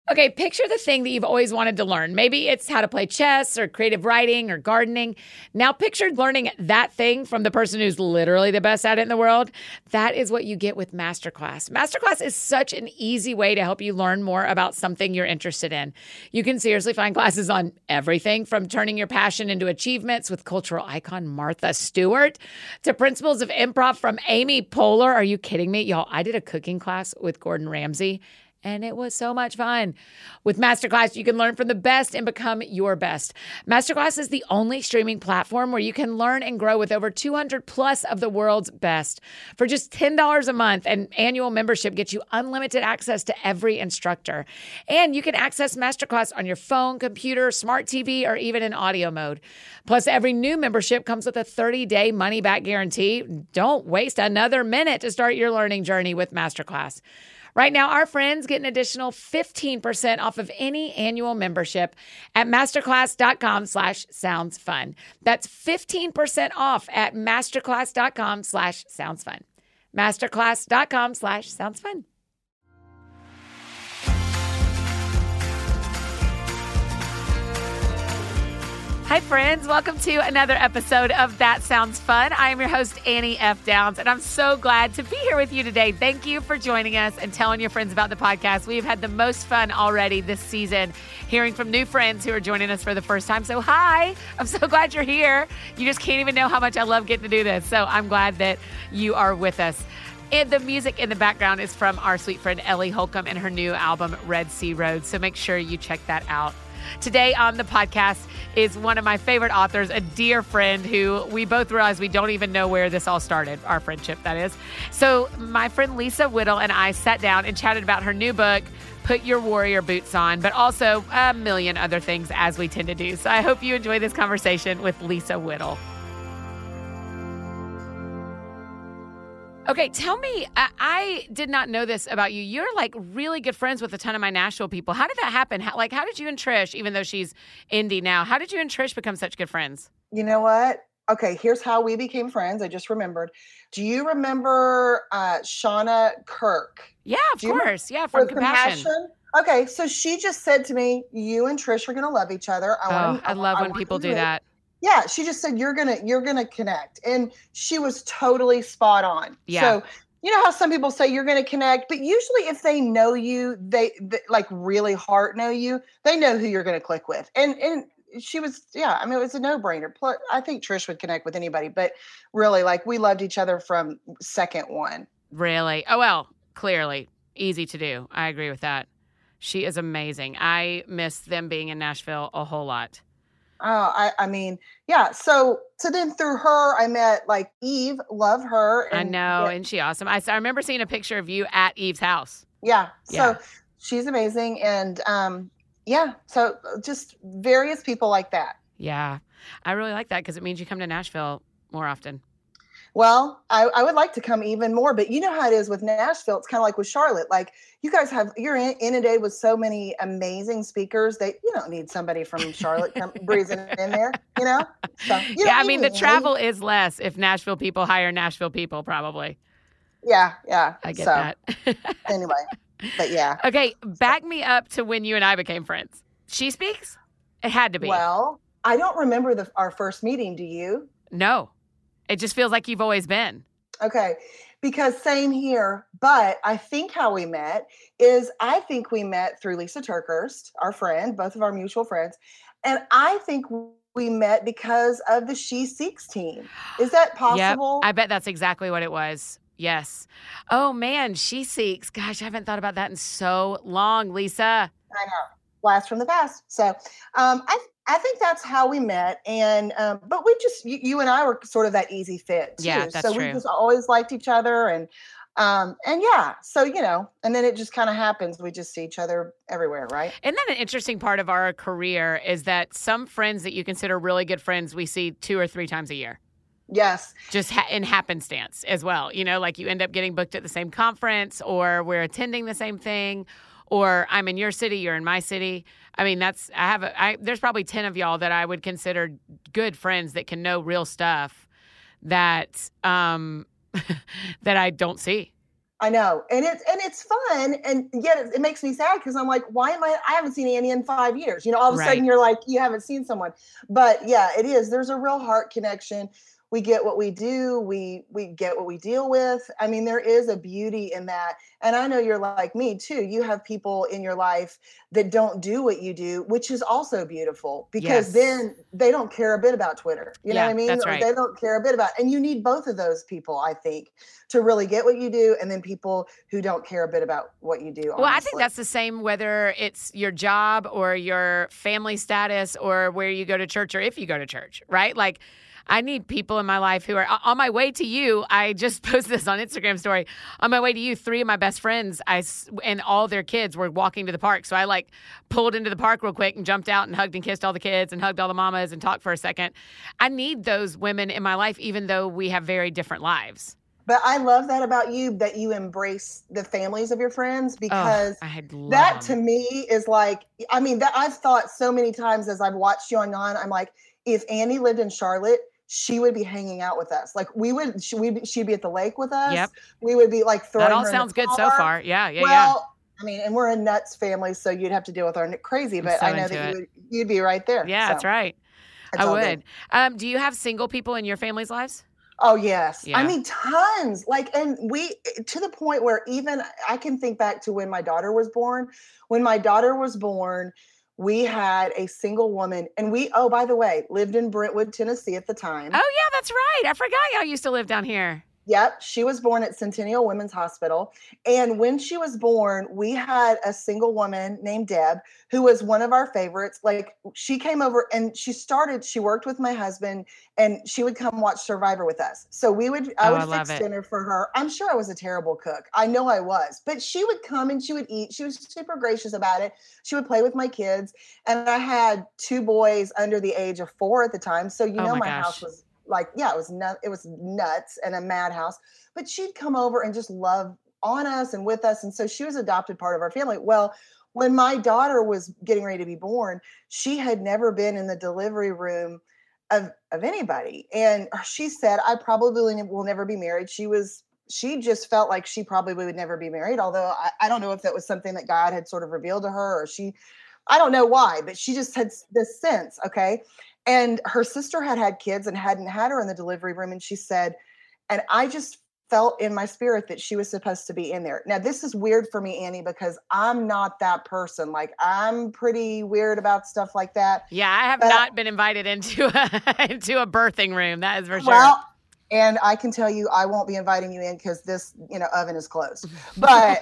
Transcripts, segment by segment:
Okay, picture the thing that you've always wanted to learn. Maybe it's how to play chess or creative writing or gardening. Now picture learning that thing from the person who's literally the best at it in the world. That is what you get with Masterclass. Masterclass is such an easy way to help you learn more about something you're interested in. You can seriously find classes on everything from turning your passion into achievements with cultural icon Martha Stewart to principles of improv from Amy Poehler. Are you kidding me? Y'all, I did a cooking class with Gordon Ramsay. And it was so much fun. With Masterclass, you can learn from the best and become your best. Masterclass is the only streaming platform where you can learn and grow with over 200 plus of the world's best. For just $10 a month, an annual membership gets you unlimited access to every instructor. And you can access Masterclass on your phone, computer, smart TV, or even in audio mode. Plus, every new membership comes with a 30-day money-back guarantee. Don't waste another minute to start your learning journey with Masterclass. Right now, our friends get an additional 15% off of any annual membership at masterclass.com/soundsfun. That's 15% off at masterclass.com/soundsfun. Masterclass.com/soundsfun. Hi, friends. Welcome to another episode of That Sounds Fun. I am your host, Annie F. Downs, and I'm so glad to be here with you today. Thank you for joining us and telling your friends about the podcast. We've had the most fun already this season, hearing from new friends who are joining us for the first time. So, hi. I'm so glad you're here. You just can't even know how much I love getting to do this. So, I'm glad that you are with us. And the music in the background is from our sweet friend, Ellie Holcomb, and her new album, Red Sea Road. So, make sure you check that out. Today on the podcast is one of my favorite authors, a dear friend who we both realize we don't even know where this all started, our friendship, that is. So my friend Lisa Whittle and I sat down and chatted about her new book, Put Your Warrior Boots On, but also a million other things as we tend to do. So I hope you enjoy this conversation with Lisa Whittle. Okay, tell me, I did not know this about you. You're like really good friends with a ton of my Nashville people. How did that happen? How did you and Trish, even though she's indie now, how did you and Trish become such good friends? You know what? Okay, here's how we became friends. I just remembered. Do you remember Shauna Kirk? Yeah, of course. Yeah, from Compassion. Okay, so she just said to me, you and Trish are going to love each other. I love when people do that. Yeah, she just said you're gonna connect, and she was totally spot on. Yeah. So you know how some people say you're gonna connect, but usually if they know you, they like really hard know you, they know who you're gonna click with. And she was, yeah, I mean, it was a no-brainer. Plus, I think Trish would connect with anybody, but really, like, we loved each other from second one. Really? Oh well, clearly easy to do. I agree with that. She is amazing. I miss them being in Nashville a whole lot. I mean, yeah. So then through her, I met like Eve. Love her. And, I know, and she awesome. I remember seeing a picture of you at Eve's house. Yeah. So she's amazing, and yeah. So just various people like that. Yeah, I really like that because it means you come to Nashville more often. Well, I would like to come even more, but you know how it is with Nashville. It's kind of like with Charlotte. Like you guys you're inundated with so many amazing speakers that you don't need somebody from Charlotte breezing in there, you know? So, I mean, the travel is less if Nashville people hire Nashville people, probably. Yeah. I get that. Anyway, but yeah. Okay, back me up to when you and I became friends. She Speaks? It had to be. Well, I don't remember our first meeting. Do you? No. It just feels like you've always been. Okay. Because same here. But I think how we met is I think we met through Lisa Turkhurst, our friend, both of our mutual friends. And I think we met because of the She Seeks team. Is that possible? Yep. I bet that's exactly what it was. Yes. Oh, man. She Seeks. Gosh, I haven't thought about that in so long, Lisa. I know. Blast from the past. So I think that's how we met. And, but we just, you and I were sort of that easy fit too. Yeah, that's so true. We just always liked each other. And yeah, so, you know, and then it just kind of happens. We just see each other everywhere, right? Isn't that an interesting part of our career is that some friends that you consider really good friends, we see 2 or 3 times a year. Yes. Just in happenstance as well. You know, like you end up getting booked at the same conference or we're attending the same thing. Or I'm in your city, you're in my city. I mean, there's probably 10 of y'all that I would consider good friends that can know real stuff that that I don't see. I know. And it's fun. And yet it makes me sad because I'm like, I haven't seen Annie in 5 years. All of a sudden you're like, you haven't seen someone. But yeah, it is. There's a real heart connection. We get what we do. We get what we deal with. I mean, there is a beauty in that. And I know you're like me too. You have people in your life that don't do what you do, which is also beautiful because then they don't care a bit about Twitter. You know what I mean? That's right. They don't care a bit about, and you need both of those people, I think, to really get what you do. And then people who don't care a bit about what you do. Well, I think that's the same whether it's your job or your family status or where you go to church or if you go to church, right? Like, I need people in my life who are on my way to you. I just posted this on Instagram story. On my way to you, 3 of my best friends and all their kids were walking to the park. So I pulled into the park real quick and jumped out and hugged and kissed all the kids and hugged all the mamas and talked for a second. I need those women in my life, even though we have very different lives. But I love that about you, that you embrace the families of your friends, because that to me is like, I mean, that I've thought so many times as I've watched you on, I'm like, if Annie lived in Charlotte, she would be hanging out with us. Like she'd be at the lake with us. Yep. We would be like throwing That all her sounds in the good so car. far. Yeah. Well, I mean, and we're a nuts family, so you'd have to deal with our crazy, but I know that you'd be right there. Yeah, so. That's right. I would. Do you have single people in your family's lives? Oh, yes. Yeah. I mean, tons. And we, to the point where even I can think back to when my daughter was born. When my daughter was born, we had a single woman, and by the way, lived in Brentwood, Tennessee at the time. Oh, yeah, that's right. I forgot y'all used to live down here. Yep. She was born at Centennial Women's Hospital. And when she was born, we had a single woman named Deb, who was one of our favorites. Like, she came over and she worked with my husband, and she would come watch Survivor with us. So I would fix dinner for her. I'm sure I was a terrible cook. I know I was, but she would come and she would eat. She was super gracious about it. She would play with my kids. And I had 2 boys under the age of 4 at the time. So, my house was it was nuts and a madhouse, but she'd come over and just love on us and with us. And so she was an adopted part of our family. Well, when my daughter was getting ready to be born, she had never been in the delivery room of anybody. And she said, I probably will never be married. She just felt like she probably would never be married. Although I don't know if that was something that God had sort of revealed to her, or I don't know why, but she just had this sense. Okay. And her sister had kids and hadn't had her in the delivery room. And she said, and I just felt in my spirit that she was supposed to be in there. Now, this is weird for me, Annie, because I'm not that person. Like, I'm pretty weird about stuff like that. Yeah, I have not been invited into a birthing room. That is for sure. Well, and I can tell you, I won't be inviting you in because this, oven is closed. But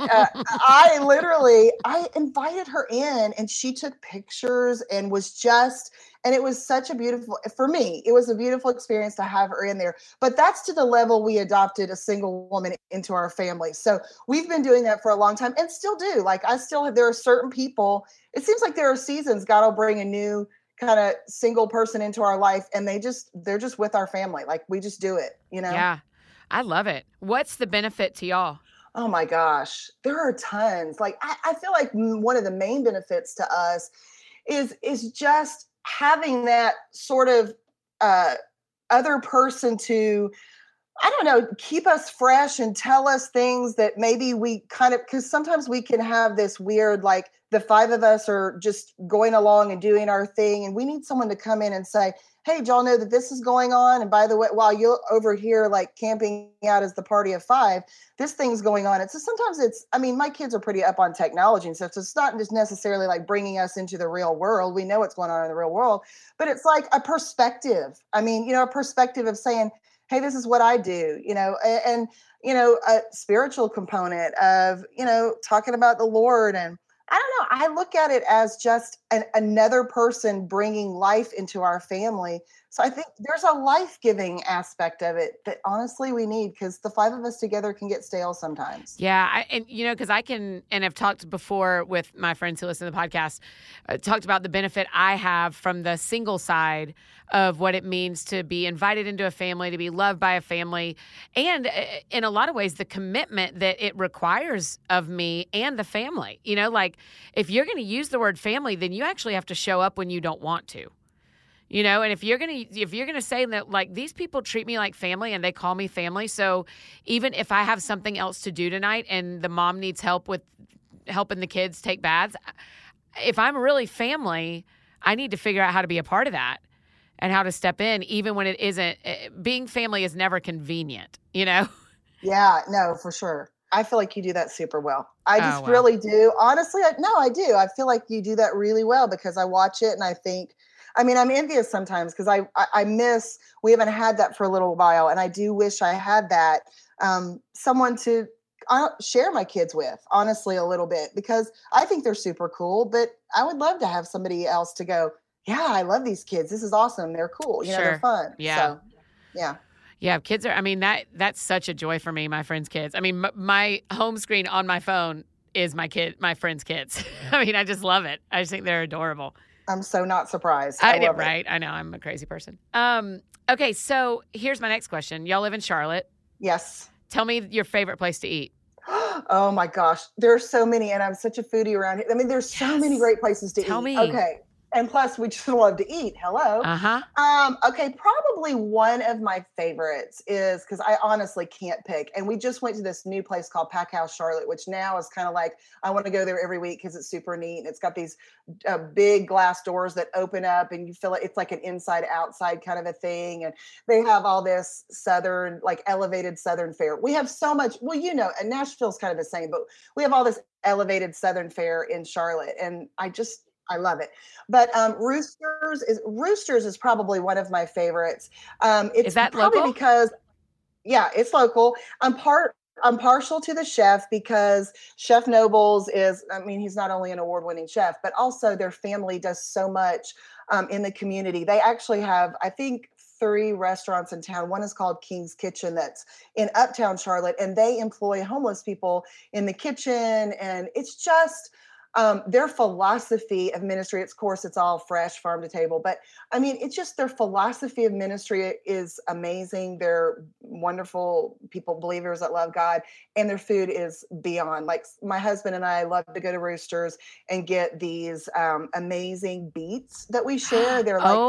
I invited her in, and she took pictures and and it was such for me, it was a beautiful experience to have her in there. But that's to the level we adopted a single woman into our family. So we've been doing that for a long time and still do. Like, there are certain people, it seems like there are seasons God will bring a new kind of single person into our life, and they're just with our family. Like, we just do it, Yeah. I love it. What's the benefit to y'all? Oh my gosh, there are tons. Like, I feel like one of the main benefits to us is just having that sort of other person to, I don't know, keep us fresh and tell us things that maybe we because sometimes we can have this weird, like, the 5 of us are just going along and doing our thing, and we need someone to come in and say, hey, did y'all know that this is going on? And by the way, while you're over here, like, camping out as the party of 5, this thing's going on. And so sometimes my kids are pretty up on technology and stuff. So it's not just necessarily like bringing us into the real world. We know what's going on in the real world, but it's like a perspective. A perspective of saying, hey, this is what I do, and a spiritual component of, talking about the Lord. And I don't know, I look at it as just another person bringing life into our family. So I think there's a life-giving aspect of it that honestly we need, because the 5 of us together can get stale sometimes. Yeah. Because I can, and I've talked before with my friends who listen to the podcast, talked about the benefit I have from the single side of what it means to be invited into a family, to be loved by a family, and in a lot of ways, the commitment that it requires of me and the family. Like, if you're going to use the word family, then you actually have to show up when you don't want to. You know, and if you're gonna say that, like, these people treat me like family and they call me family, so even if I have something else to do tonight and the mom needs help with helping the kids take baths, if I'm really family, I need to figure out how to be a part of that and how to step in, even when it isn't. Being family is never convenient, you know? Yeah, no, for sure. I feel like you do that super well. I just wow. really do. Honestly, I do. I feel like you do that really well because I watch it and I think, I mean, I'm envious sometimes because I miss, we haven't had that for a little while. And I do wish I had that, someone to share my kids with, honestly, a little bit, because I think they're super cool, but I would love to have somebody else to go, yeah, I love these kids. This is awesome. They're cool. You know, they're Sure. fun. Yeah. So, yeah. Yeah, kids are, I mean, that's such a joy for me, my friends' kids. I mean, my home screen on my phone is my friends' kids. I mean, I just love it. I just think they're adorable. I'm so not surprised. I love it. Right. I know. I'm a crazy person. Okay, so here's my next question. Y'all live in Charlotte. Yes. Tell me your favorite place to eat. Oh my gosh, there's so many, and I'm such a foodie around here. I mean, there's so many great places to eat. Tell me. Okay. And plus, we just love to eat. Hello. Okay, probably one of my favorites is, because I honestly can't pick. And we just went to this new place called Pack House Charlotte, which now is kind of like, I want to go there every week because it's super neat. And it's got these big glass doors that open up and you feel like it's like an inside outside kind of a thing. And they have all this Southern, like elevated Southern fare. We have so much, well, you know, and Nashville's kind of the same, but we have all this elevated Southern fare in Charlotte. And I love it. But Roosters is probably one of my favorites. It's Is that probably local? because, yeah, it's local. I'm partial to the chef because Chef Nobles is, I mean, he's not only an award-winning chef, but also their family does so much in the community. They actually have, I think, 3 restaurants in town. One is called King's Kitchen that's in Uptown Charlotte, and they employ homeless people in the kitchen. And it's just, their philosophy of ministry, of course, it's all fresh, farm to table. But I mean, it's just their philosophy of ministry is amazing. They're wonderful people, believers that love God, and their food is beyond. Like my husband and I love to go to Roosters and get these amazing beets that we share.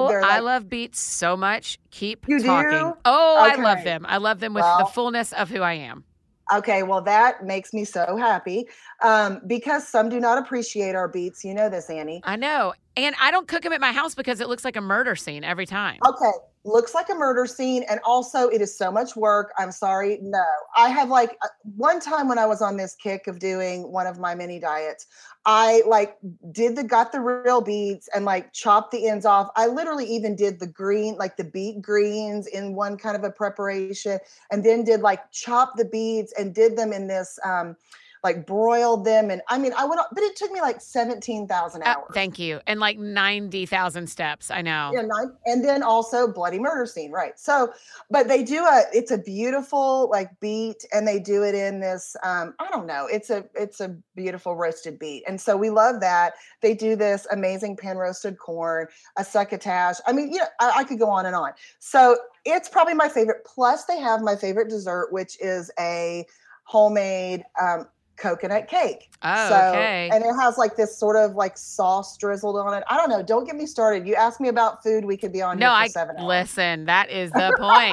I love beets so much. Keep You talking. do? Oh, Okay. I love them. I love them with the fullness of who I am. Okay, well, that makes me so happy because some do not appreciate our beets. You know this, Annie. I know. And I don't cook them at my house because it looks like a murder scene every time. Okay, looks like a murder scene. And also, it is so much work. I'm sorry. No, I have like one time when I was on this kick of doing one of my mini diets, I like got the real beets and like chopped the ends off. I literally even did the green, like the beet greens in one kind of a preparation, and then did like chop the beets and did them in this, like broiled them. And I mean, I went on, but it took me like 17,000 hours. Thank you. And like 90,000 steps. I know. Yeah, and then also bloody murder scene. Right. So, but they do it's a beautiful like beet, and they do it in this, I don't know, it's a beautiful roasted beet. And so we love that. They do this amazing pan roasted corn, a succotash. I mean, you know, I could go on and on. So it's probably my favorite. Plus they have my favorite dessert, which is a homemade, coconut cake. Oh, so, okay. And it has like this sort of like sauce drizzled on it. I don't know. Don't get me started. You ask me about food, we could be on here for 7 hours. Listen, that is the point.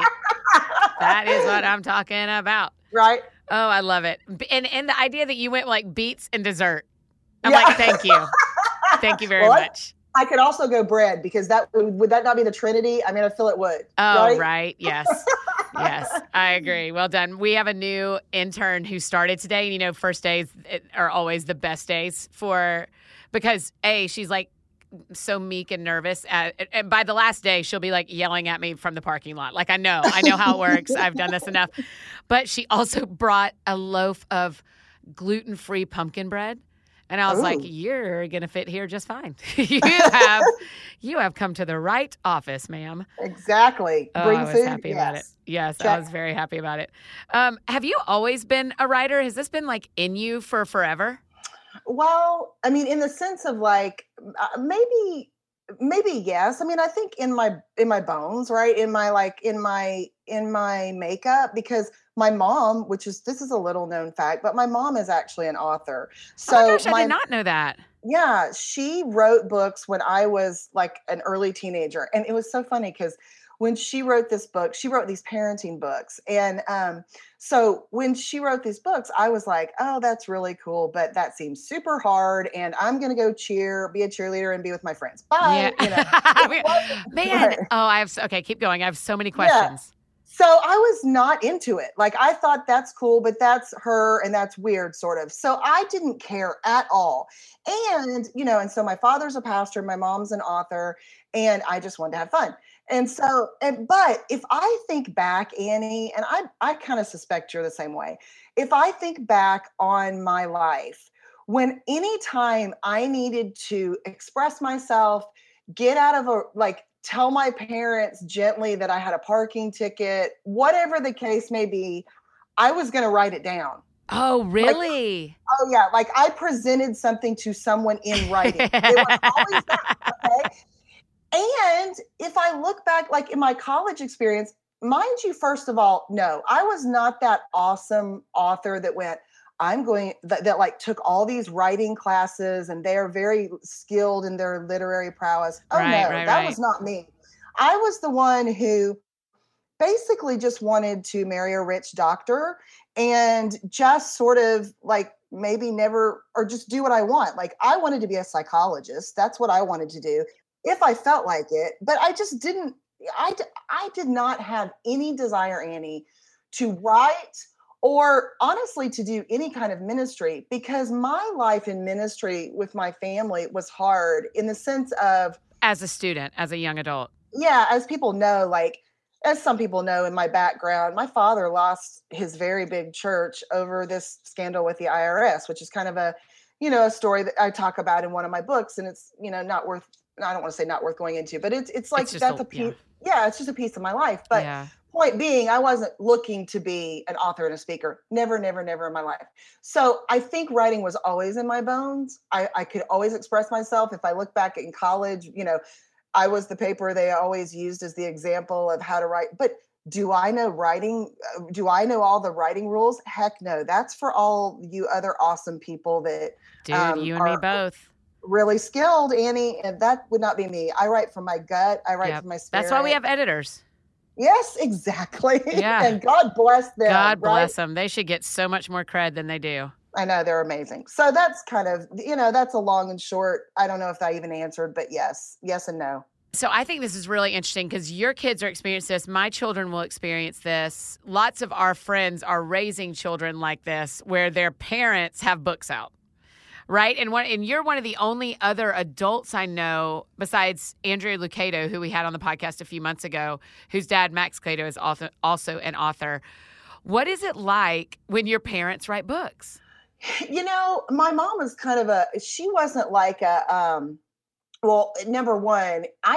That is what I'm talking about. Right? Oh, I love it. And the idea that you went like beets and dessert. I'm like, thank you. Thank you very much. I could also go bread because would that not be the Trinity? I mean, I feel it would. Oh, right. Yes. Yes, I agree. Well done. We have a new intern who started today. And, you know, first days are always the best days because she's like so meek and nervous. And by the last day, she'll be like yelling at me from the parking lot. Like, I know how it works. I've done this enough. But she also brought a loaf of gluten-free pumpkin bread. And I was like, you're going to fit here just fine. You have come to the right office, ma'am. Exactly. Bring I was food. Happy about it. Yes, check. I was very happy about it. Have you always been a writer? Has this been like in you for forever? Well, I mean, in the sense of like, maybe yes. I mean, I think in my bones, right? In my makeup, because my mom, this is a little known fact, but my mom is actually an author. So oh my gosh, I did not know that. Yeah, she wrote books when I was like an early teenager. And it was so funny because when she wrote this book, she wrote these parenting books. And so when she wrote these books, I was like, oh, that's really cool. But that seems super hard. And I'm going to go be a cheerleader and be with my friends. Bye. Yeah. Man. Oh, okay, keep going. I have so many questions. Yeah. So I was not into it. Like, I thought that's cool, but that's her and that's weird, sort of. So I didn't care at all. And, and so my father's a pastor, my mom's an author, and I just wanted to have fun. And so, but if I think back, Annie, and I kind of suspect you're the same way. If I think back on my life, anytime I needed to express myself, get out of tell my parents gently that I had a parking ticket, whatever the case may be, I was going to write it down. Oh, really? Yeah. Like, I presented something to someone in writing. It was always that, okay? And if I look back, like in my college experience, mind you, first of all, no, I was not that awesome author that went, that like took all these writing classes and they're very skilled in their literary prowess. Oh, that was not me. I was the one who basically just wanted to marry a rich doctor and just sort of like maybe never, or just do what I want. Like, I wanted to be a psychologist. That's what I wanted to do if I felt like it. But I just didn't, I did not have any desire, Annie, to write or honestly to do any kind of ministry, because my life in ministry with my family was hard in the sense of, as a student, as a young adult. Yeah. As people know, like, as some people know in my background, my father lost his very big church over this scandal with the IRS, which is kind of a story that I talk about in one of my books. And it's, not worth, I don't want to say not worth going into, but it's like, that's a piece. Yeah. It's just a piece of my life. But point being, I wasn't looking to be an author and a speaker. Never, never, never in my life. So I think writing was always in my bones. I could always express myself. If I look back in college, I was the paper they always used as the example of how to write. But do I know writing? Do I know all the writing rules? Heck no. That's for all you other awesome people that you and me both. Really skilled, Annie, and that would not be me. I write from my gut. I write from my spirit. That's why we have editors. Yes, exactly. Yeah. And God bless them. God bless them. They should get so much more cred than they do. I know, they're amazing. So that's kind of, that's a long and short. I don't know if that even answered, but yes and no. So I think this is really interesting because your kids are experiencing this. My children will experience this. Lots of our friends are raising children like this where their parents have books out. Right. And you're one of the only other adults I know besides Andrea Lucado, who we had on the podcast a few months ago, whose dad, Max Lucado, is also an author. What is it like when your parents write books? My mom was kind of she wasn't like well, number one, I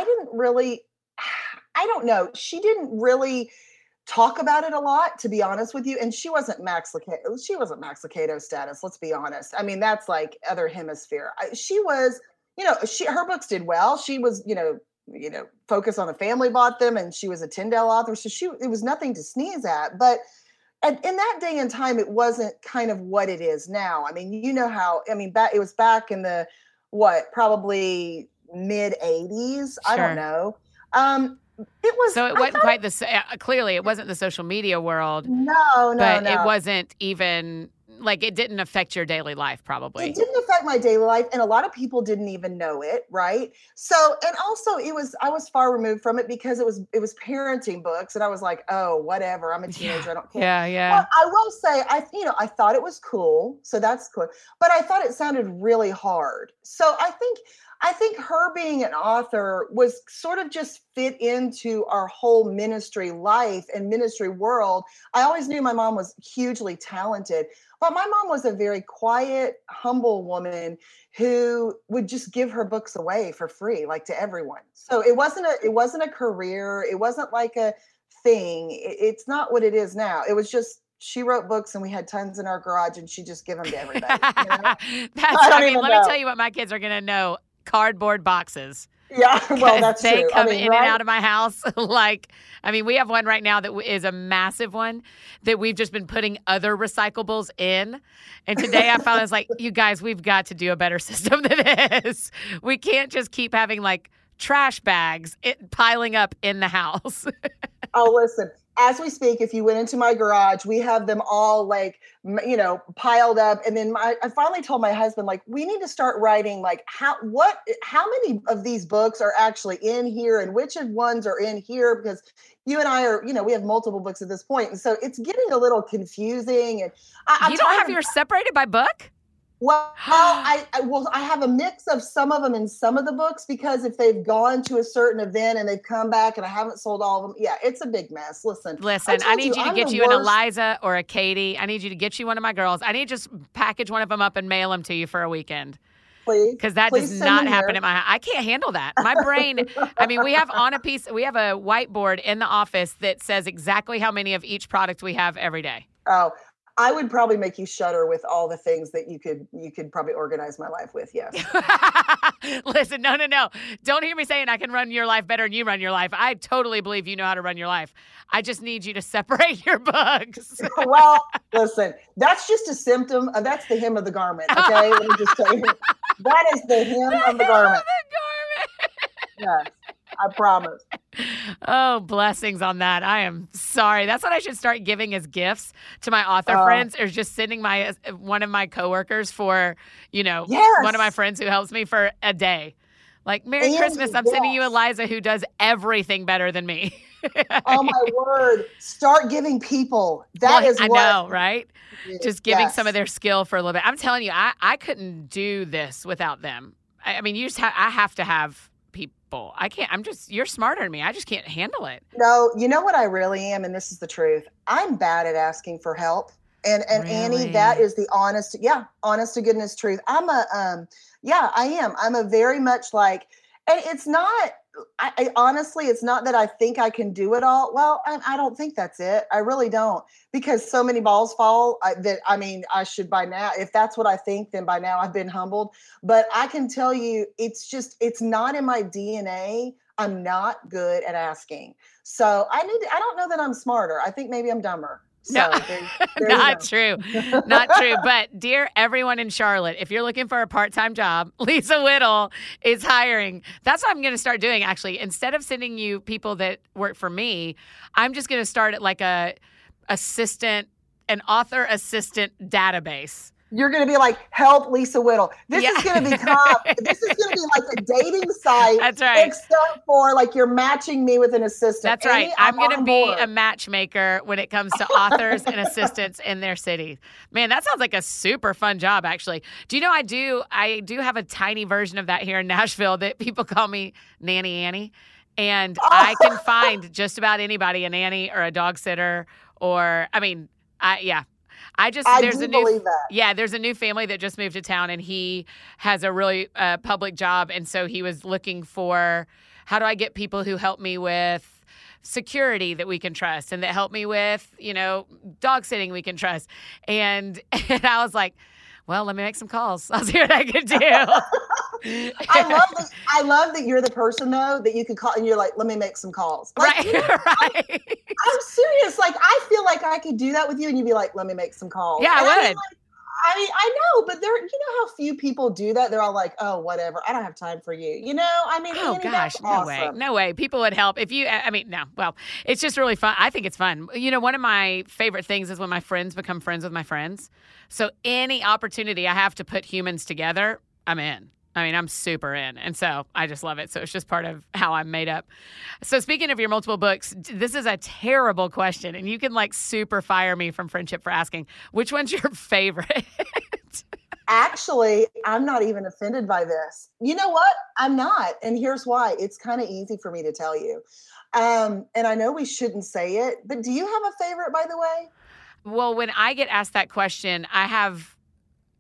don't know. She didn't really talk about it a lot, to be honest with you. And she wasn't Max Lucado status. Let's be honest. I mean, that's like other hemisphere. She was, her books did well. She was, Focus on the Family bought them, and she was a Tyndale author. So it was nothing to sneeze at, but in that day and time, it wasn't kind of what it is now. I mean, it was back in the, probably mid 80s. Sure. I don't know. It was. So it wasn't quite clearly it wasn't the social media world. No. It wasn't even like, it didn't affect your daily life, probably. It didn't affect my daily life. And a lot of people didn't even know it. Right. So, and also I was far removed from it because it was parenting books. And I was like, oh, whatever. I'm a teenager. I don't care. Yeah. But I will say, I thought it was cool. So that's cool. But I thought it sounded really hard. So I think her being an author was sort of just fit into our whole ministry life and ministry world. I always knew my mom was hugely talented, but my mom was a very quiet, humble woman who would just give her books away for free, like to everyone. So it wasn't a career. It wasn't like a thing. It's not what it is now. It was just, she wrote books and we had tons in our garage and she just give them to everybody. Let me tell you what my kids are going to know. Cardboard boxes. Yeah, well, 'Cause that's they true. I come mean, in and right? out of my house. Like, I mean, we have one right now that is a massive one that we've just been putting other recyclables in. And today I found, I was like, you guys, we've got to do a better system than this. We can't just keep having like trash bags piling up in the house. Oh, listen, as we speak, if you went into my garage, we have them all like, piled up. And then I finally told my husband, like, we need to start writing, like, how many of these books are actually in here and which ones are in here? Because you and I are, we have multiple books at this point. And so it's getting a little confusing. And I'm You don't tired have of. yours separated by book? Well, I have a mix of some of them in some of the books because if they've gone to a certain event and they've come back and I haven't sold all of them, yeah, it's a big mess. Listen, I need you to I'm get the you an worst. Eliza or a Katie. I need you to get you one of my girls. I need to just package one of them up and mail them to you for a weekend. Please, Because that please does send not them happen here. at my house. I can't handle that. My brain, I mean, we have a whiteboard in the office that says exactly how many of each product we have every day. Oh, I would probably make you shudder with all the things that you could probably organize my life with. Yes. Listen, no. Don't hear me saying I can run your life better than you run your life. I totally believe you know how to run your life. I just need you to separate your books. Well, listen, that's just a symptom. That's the hem of the garment. Okay. Let me just tell you. That is the hem of the garment. Yes, I promise. Oh, blessings on that. I am sorry. That's what I should start giving as gifts to my author friends, or just sending one of my coworkers for, Yes. one of my friends who helps me for a day. Like, Merry And Christmas. I'm sending you yes. Eliza, who does everything better than me. Oh my word. Start giving people. That is I what know, right? Just giving yes. some of their skill for a little bit. I'm telling you, I couldn't do this without them. I mean, I have to have people. I can't, you're smarter than me. I just can't handle it. No, you know what I really am, and this is the truth. I'm bad at asking for help. And Annie, Really? that is the honest to goodness truth. I am. I'm a very much like, and it's not, I honestly, it's not that I think I can do it all. Well, I don't think that's it. I really don't, because so many balls fall I should by now, if that's what I think, then by now I've been humbled. But I can tell you, it's not in my DNA. I'm not good at asking. So I don't know that I'm smarter. I think maybe I'm dumber. So No, there not you go. true. Not true. But dear everyone in Charlotte, if you're looking for a part-time job, Lisa Whittle is hiring. That's what I'm going to start doing, actually. Instead of sending you people that work for me, I'm just going to start at like an author assistant database. You're going to be like, help Lisa Whittle. This is going to become, this is going to be like a dating site. That's right. Except for like you're matching me with an assistant. That's right. Annie, I'm going to on be board. a matchmaker when it comes to authors and assistants in their city. Man, that sounds like a super fun job, actually. Do you know I do have a tiny version of that here in Nashville that people call me Nanny Annie. And I can find just about anybody, a nanny or a dog sitter, or, there's believe that. Yeah, there's a new family that just moved to town, and he has a really public job. And so he was looking for, how do I get people who help me with security that we can trust, and that help me with, dog sitting we can trust. And I was like, well, let me make some calls. I'll see what I can do. I love that you're the person though that you could call and you're like, let me make some calls. Like, Right, right. I'm serious. Like, I feel like I could do that with you and you'd be like, let me make some calls. Yeah, I And would. I know, but you know how few people do that? They're all like, oh, whatever. I don't have time for you. Oh Annie, gosh, that's no awesome. way. No way. People would help if you, no. Well, it's just really fun. I think it's fun. One of my favorite things is when my friends become friends with my friends. So any opportunity I have to put humans together, I'm in. I'm super in. And so I just love it. So it's just part of how I'm made up. So speaking of your multiple books, this is a terrible question. And you can super fire me from Friendship for asking. Which one's your favorite? Actually, I'm not even offended by this. You know what? I'm not. And here's why. It's kind of easy for me to tell you. And I know we shouldn't say it, but do you have a favorite, by the way? Well, when I get asked that question, I have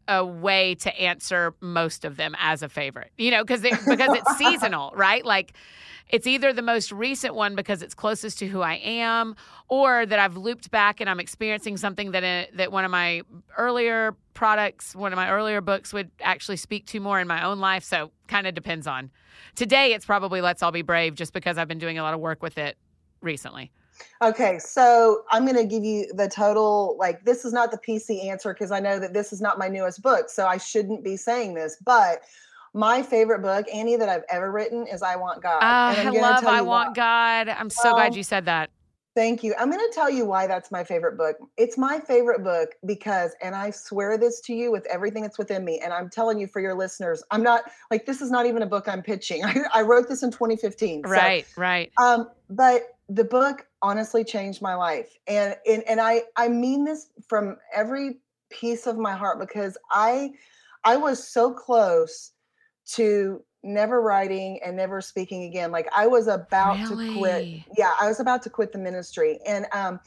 a way to answer most of them as a favorite, because it's seasonal, right? Like it's either the most recent one because it's closest to who I am, or that I've looped back and I'm experiencing something that one of my earlier products, one of my earlier books would actually speak to more in my own life. So kind of depends on. Today, it's probably Let's All Be Brave, just because I've been doing a lot of work with it recently. Okay, so I'm going to give you the total, like, this is not the PC answer because I know that this is not my newest book, so I shouldn't be saying this, but my favorite book, Annie, that I've ever written is I Want God. And I love I Want God. I'm so glad you said that. Thank you. I'm going to tell you why that's my favorite book. It's my favorite book because, and I swear this to you with everything that's within me, and I'm telling you for your listeners, I'm not, like, this is not even a book I'm pitching. I wrote this in 2015. Right. But the book honestly changed my life. And I mean this from every piece of my heart, because I was so close to never writing and never speaking again. Like I was about to quit. Yeah, I was about to quit the ministry. And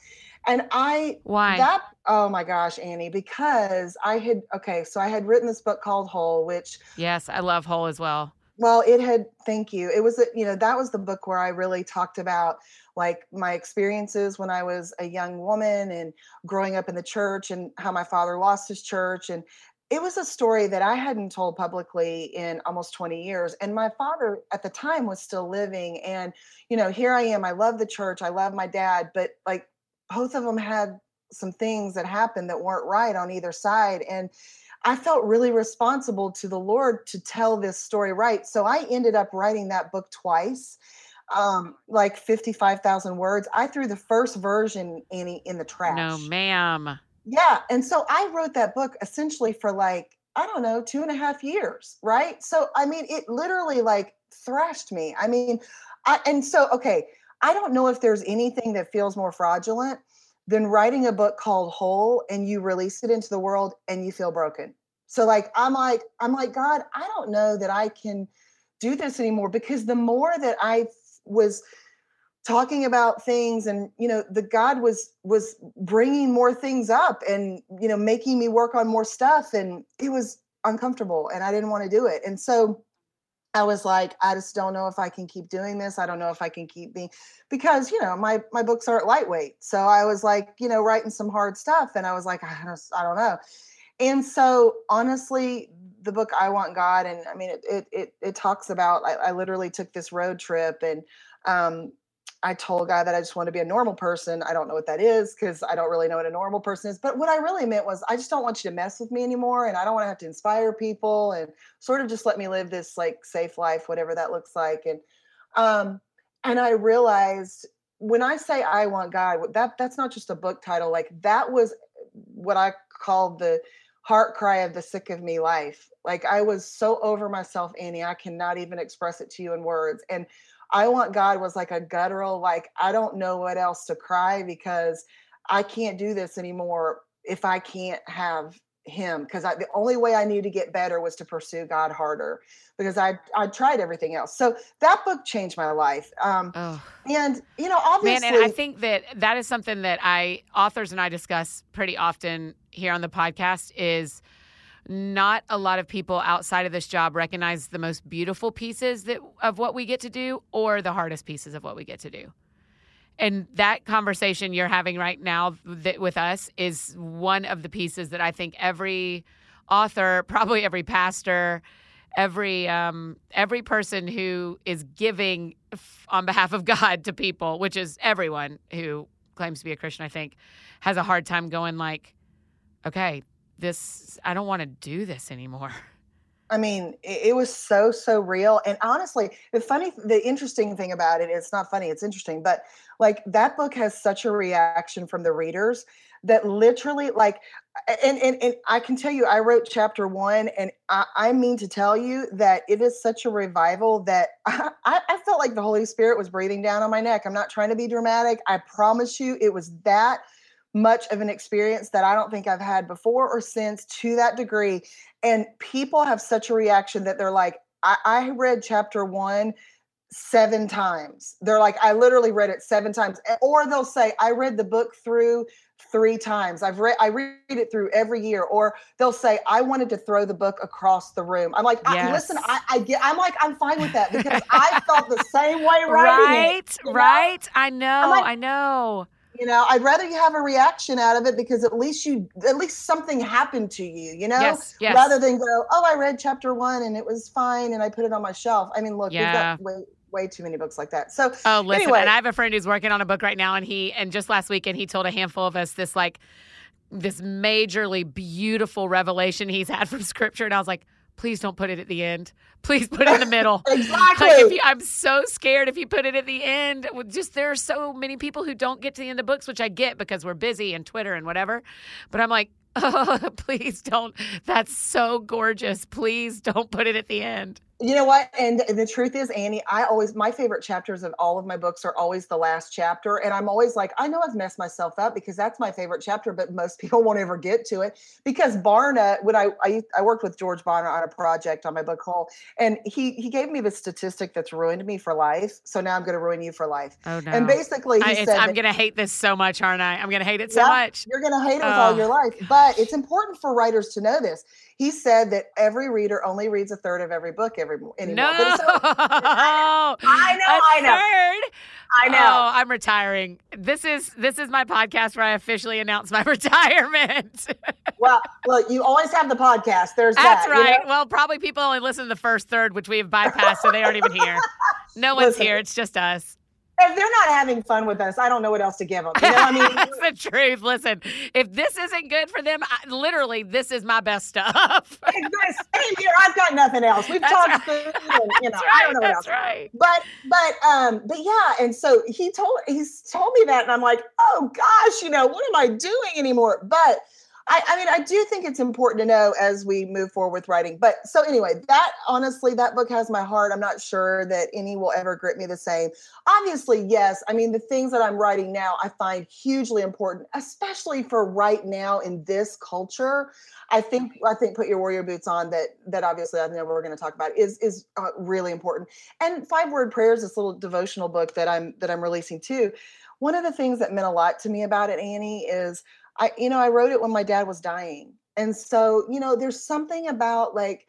why? Oh my gosh, Annie, because I had written this book called Whole, which, yes, I love Whole as well. Well, thank you. It was, that was the book where I really talked about like my experiences when I was a young woman and growing up in the church and how my father lost his church. And it was a story that I hadn't told publicly in almost 20 years. And my father at the time was still living. And, here I am. I love the church. I love my dad, but like both of them had some things that happened that weren't right on either side. And I felt really responsible to the Lord to tell this story right. So I ended up writing that book twice, like 55,000 words. I threw the first version, Annie, in the trash. No, ma'am. Yeah. And so I wrote that book essentially for like, I don't know, 2.5 years. Right. So, I mean, it literally like thrashed me. I mean, I don't know if there's anything that feels more fraudulent than writing a book called Whole and you release it into the world and you feel broken. So like, I'm like, God, I don't know that I can do this anymore, because the more that I was talking about things and, the God was bringing more things up and, making me work on more stuff, and it was uncomfortable and I didn't want to do it. And so I was like, I just don't know if I can keep doing this. I don't know if I can keep being, because, my books aren't lightweight. So I was like, writing some hard stuff. And I was like, I don't know. And so honestly, the book I Want God, and I mean, it talks about, I literally took this road trip and, I told God that I just want to be a normal person. I don't know what that is because I don't really know what a normal person is. But what I really meant was, I just don't want you to mess with me anymore. And I don't want to have to inspire people, and sort of just let me live this like safe life, whatever that looks like. And I realized when I say I Want God, that's not just a book title. Like that was what I called the heart cry of the sick of me life. Like I was so over myself, Annie, I cannot even express it to you in words. And I Want God was like a guttural, like, I don't know what else to cry, because I can't do this anymore if I can't have him. Because the only way I knew to get better was to pursue God harder, because I tried everything else. So that book changed my life. And, obviously. Man, and I think that is something that authors and I discuss pretty often here on the podcast, is not a lot of people outside of this job recognize the most beautiful pieces of what we get to do, or the hardest pieces of what we get to do. And that conversation you're having right now with us is one of the pieces that I think every author, probably every pastor, every person who is giving on behalf of God to people, which is everyone who claims to be a Christian, I think, has a hard time going like, okay, I don't want to do this anymore. I mean, it was so real. And honestly, the interesting thing about it, it's not funny, it's interesting, but like that book has such a reaction from the readers that literally like, and I can tell you, I wrote chapter 1, and I mean to tell you that it is such a revival that I felt like the Holy Spirit was breathing down on my neck. I'm not trying to be dramatic. I promise you, it was that much of an experience that I don't think I've had before or since, to that degree. And people have such a reaction that they're like, I read chapter 1 7 times. They're like, I literally read it 7 times. Or they'll say, I read the book through 3 times. I read it through every year. Or they'll say, I wanted to throw the book across the room. I'm like, listen, I'm fine with that because I felt the same way writing it. Right. I know. You know, I'd rather you have a reaction out of it because at least something happened to you, you know, yes. rather than go, oh, I read chapter 1 and it was fine and I put it on my shelf. I mean, look, we've got way too many books like that. So, listen, anyway. And I have a friend who's working on a book right now, and just last weekend he told a handful of us this majorly beautiful revelation he's had from Scripture, and I was like, please don't put it at the end. Please put it in the middle. Exactly. I'm so scared if you put it at the end. Just there are so many people who don't get to the end of books, which I get because we're busy and Twitter and whatever. But I'm like, oh, please don't. That's so gorgeous. Please don't put it at the end. You know what? And the truth is, Annie, my favorite chapters of all of my books are always the last chapter. And I'm always like, I know I've messed myself up because that's my favorite chapter, but most people won't ever get to it because Barna, when I worked with George Barna on a project on my book Whole, and he gave me the statistic that's ruined me for life. So now I'm going to ruin you for life. Oh, no. And basically he said, I'm going to hate this so much, aren't I? I'm going to hate it so much. You're going to hate it with all your life. But it's important for writers to know this. He said that every reader only reads a third of every book anymore. No, I know. Oh, I'm retiring. This is my podcast where I officially announce my retirement. Well, look, you always have the podcast. That's right. You know? Well, probably people only listen to the first third, which we have bypassed, so they aren't even here. No one's here. It's just us. If they're not having fun with us, I don't know what else to give them. You know what I mean? That's the truth. Listen, if this isn't good for them, literally, this is my best stuff. Same here. I've got nothing else. We've talked food, and, you know, I don't know what else. Right. But yeah. And so he's told me that, and I'm like, oh gosh, you know, what am I doing anymore? But I mean, I do think it's important to know as we move forward with writing. But so anyway, that book has my heart. I'm not sure that any will ever grip me the same. Obviously, yes. I mean, the things that I'm writing now, I find hugely important, especially for right now in this culture. I think Put Your Warrior Boots On, that obviously I know we're going to talk about, is really important. And 5 Word Prayers, this little devotional book that I'm releasing too. One of the things that meant a lot to me about it, Annie, is I wrote it when my dad was dying. And so, you know, there's something about like,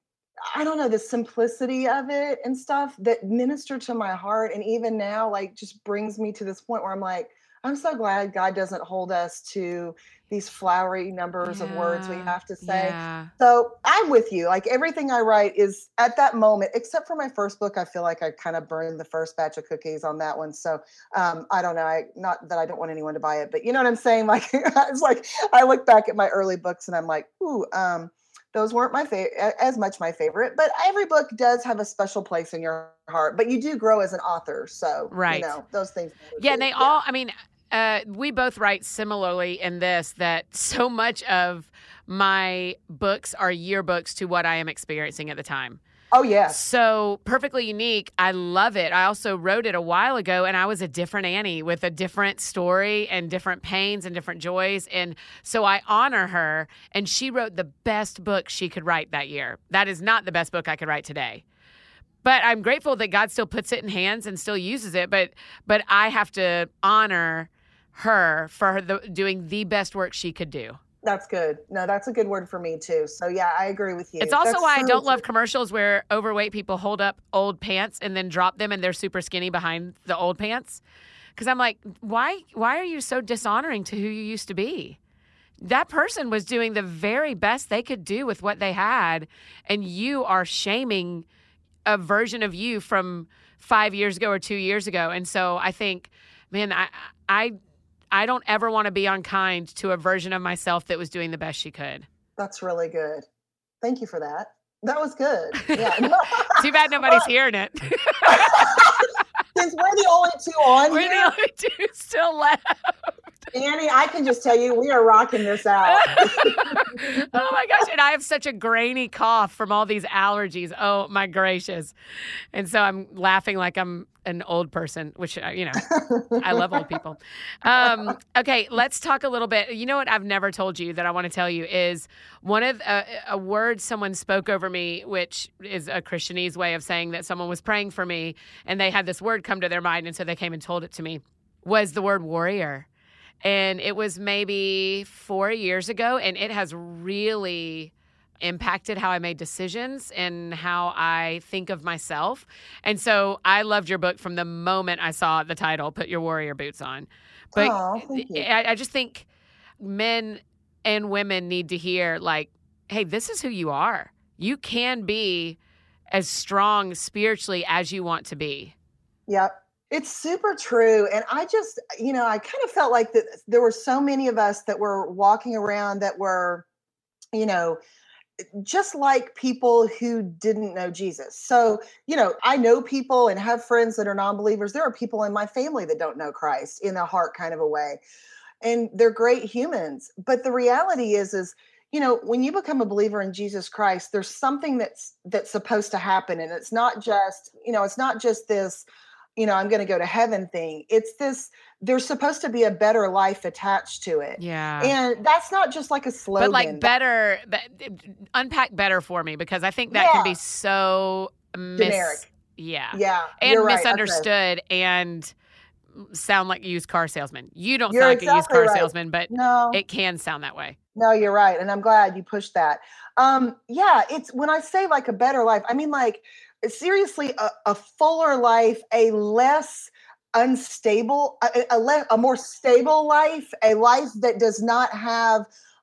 I don't know, the simplicity of it and stuff that ministered to my heart. And even now, like, just brings me to this point where I'm like, I'm so glad God doesn't hold us to these flowery numbers of words we have to say. Yeah. So I'm with you. Like everything I write is at that moment, except for my first book. I feel like I kind of burned the first batch of cookies on that one. So I don't know. Not that I don't want anyone to buy it, but you know what I'm saying? Like, it's like, I look back at my early books and I'm like, ooh, those weren't as much my favorite, but every book does have a special place in your heart, but you do grow as an author. So, you know, those things. Yeah. And all, I mean, we both write similarly in this, that so much of my books are yearbooks to what I am experiencing at the time. Oh, yeah. So Perfectly Unique, I love it. I also wrote it a while ago, and I was a different Annie with a different story and different pains and different joys. And so I honor her, and she wrote the best book she could write that year. That is not the best book I could write today. But I'm grateful that God still puts it in hands and still uses it. But I have to honor her for doing the best work she could do. That's good. No, that's a good word for me too. So yeah, I agree with you. It's also why I don't love commercials where overweight people hold up old pants and then drop them and they're super skinny behind the old pants. Because I'm like, why are you so dishonoring to who you used to be? That person was doing the very best they could do with what they had, and you are shaming a version of you from 5 years ago or 2 years ago. And so I think, man, I don't ever want to be unkind to a version of myself that was doing the best she could. That's really good. Thank you for that. That was good. Yeah. Too bad nobody's hearing it. Since we're the only two on we're here. the only two still left. Annie, I can just tell you, we are rocking this out. Oh my gosh. And I have such a grainy cough from all these allergies. Oh my gracious. And so I'm laughing like I'm an old person, which, I love old people. Okay, let's talk a little bit. You know what I've never told you that I want to tell you is one of a word someone spoke over me, which is a Christianese way of saying that someone was praying for me and they had this word come to their mind. And so they came and told it to me, was the word warrior. And it was maybe 4 years ago, and it has really impacted how I made decisions and how I think of myself. And so I loved your book from the moment I saw the title, Put Your Warrior Boots On. But Thank you. I just think men and women need to hear, like, hey, this is who you are. You can be as strong spiritually as you want to be. Yep. It's super true. And I just, I kind of felt like that there were so many of us that were walking around that were, just like people who didn't know Jesus. So, I know people and have friends that are non-believers. There are people in my family that don't know Christ in a heart kind of a way. And they're great humans. But the reality is, when you become a believer in Jesus Christ, there's something that's supposed to happen. And it's not just, this, I'm going to go to heaven thing. It's this, there's supposed to be a better life attached to it. Yeah. And that's not just like a slogan. But like better, unpack better for me, because I think that can be so generic. Yeah. And misunderstood and sound like a used car salesman. You don't sound like a used car salesman, but it can sound that way. No, you're right. And I'm glad you pushed that. It's when I say like a better life, I mean, like, seriously, a fuller life, a less unstable, a more stable life, a life that does not have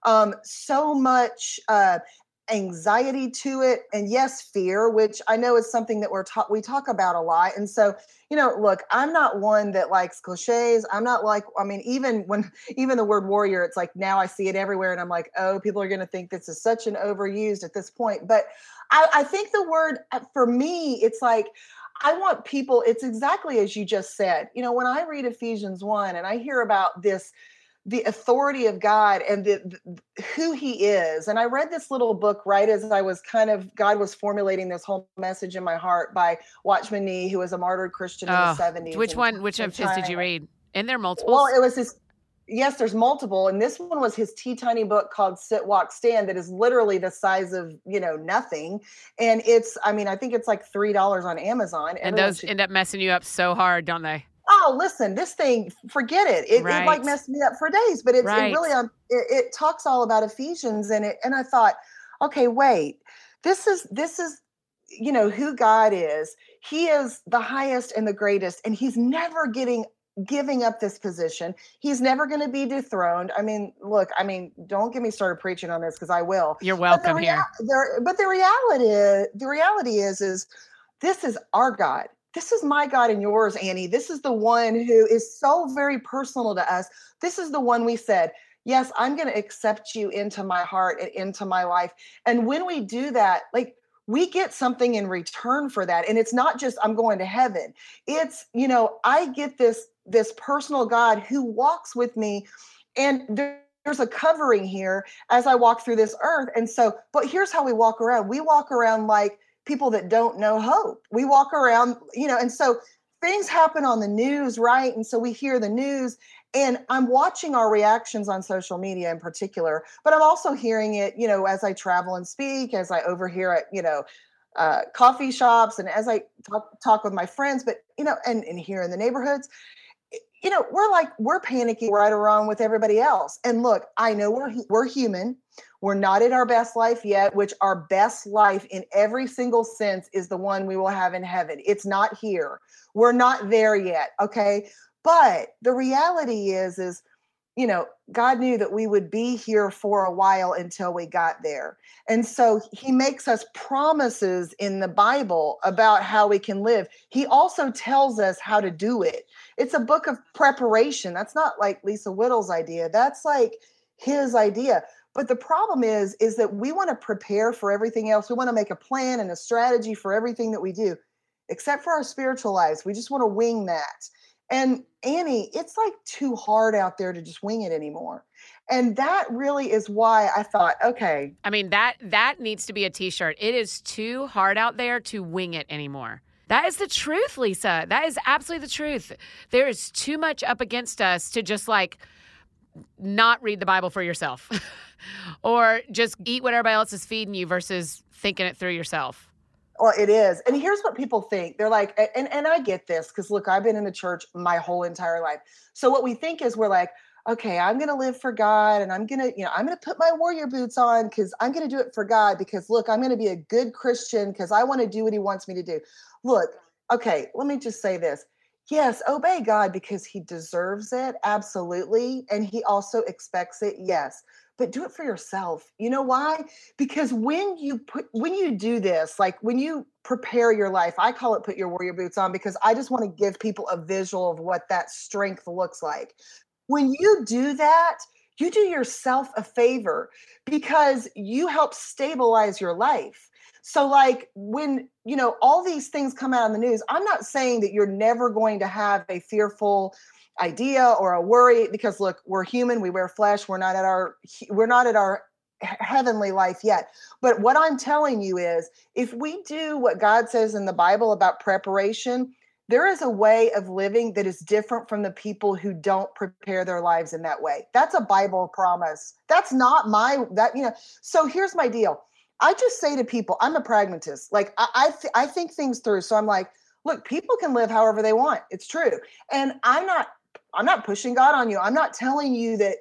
so much anxiety to it. And yes, fear, which I know is something that we talk about a lot. And so, look, I'm not one that likes cliches. I'm not like, even the word warrior, it's like now I see it everywhere and I'm like, oh, people are going to think this is such an overused at this point. But I think the word for me, it's like, I want people, it's exactly as you just said. When I read Ephesians 1 and I hear about this, the authority of God and who he is. And I read this little book right as God was formulating this whole message in my heart by Watchman Nee, who was a martyred Christian in the 70s. Which of his did you read? And there are multiple? Well, it was his, yes, there's multiple. And this one was his teeny book called Sit, Walk, Stand that is literally the size of, nothing. And it's, I think it's like $3 on Amazon. And those end up messing you up so hard, don't they? Oh, listen, this thing, forget it. It like messed me up for days, but it really, it talks all about Ephesians and I thought, okay, wait, this is, who God is. He is the highest and the greatest, and he's never giving up this position. He's never going to be dethroned. Look, don't get me started preaching on this because I will. You're welcome here. But the reality is this is our God. This is my God and yours, Annie. This is the one who is so very personal to us. This is the one we said, yes, I'm going to accept you into my heart and into my life. And when we do that, like, we get something in return for that. And it's not just, I'm going to heaven. It's, I get this personal God who walks with me, and there's a covering here as I walk through this earth. And so, but here's how we walk around. We walk around like people that don't know hope. We walk around, and so things happen on the news, right? And so we hear the news, and I'm watching our reactions on social media in particular, but I'm also hearing it, as I travel and speak, as I overhear at, coffee shops, and as I talk with my friends, but, and here in the neighborhoods, we're panicking right around with everybody else. And look, I know we're human. We're not in our best life yet, which our best life in every single sense is the one we will have in heaven. It's not here. We're not there yet. Okay. But the reality is, God knew that we would be here for a while until we got there. And so he makes us promises in the Bible about how we can live. He also tells us how to do it. It's a book of preparation. That's not like Lisa Whittle's idea. That's like his idea. But the problem is that we want to prepare for everything else. We want to make a plan and a strategy for everything that we do, except for our spiritual lives. We just want to wing that. And Annie, it's like too hard out there to just wing it anymore. And that really is why I thought, okay. I mean, that needs to be a t-shirt. It is too hard out there to wing it anymore. That is the truth, Lisa. That is absolutely the truth. There is too much up against us to just like not read the Bible for yourself or just eat what everybody else is feeding you versus thinking it through yourself. Well, it is. And here's what people think. They're like, and I get this because look, I've been in the church my whole entire life. So what we think is we're like, okay, I'm going to live for God and I'm going to put my warrior boots on because I'm going to do it for God because look, I'm going to be a good Christian because I want to do what he wants me to do. Look, okay, let me just say this. Yes, obey God because he deserves it. Absolutely. And he also expects it. Yes. But do it for yourself. You know why? Because when you do this, like when you prepare your life, I call it put your warrior boots on because I just want to give people a visual of what that strength looks like. When you do that, you do yourself a favor because you help stabilize your life. So like when, all these things come out in the news, I'm not saying that you're never going to have a fearful idea or a worry because look, we're human, we wear flesh, we're not at our heavenly life yet. But what I'm telling you is if we do what God says in the Bible about preparation, there is a way of living that is different from the people who don't prepare their lives in that way. That's a Bible promise. That's not so here's my deal. I just say to people, I'm a pragmatist. Like I think things through. So I'm like, look, people can live however they want. It's true. And I'm not pushing God on you. I'm not telling you that,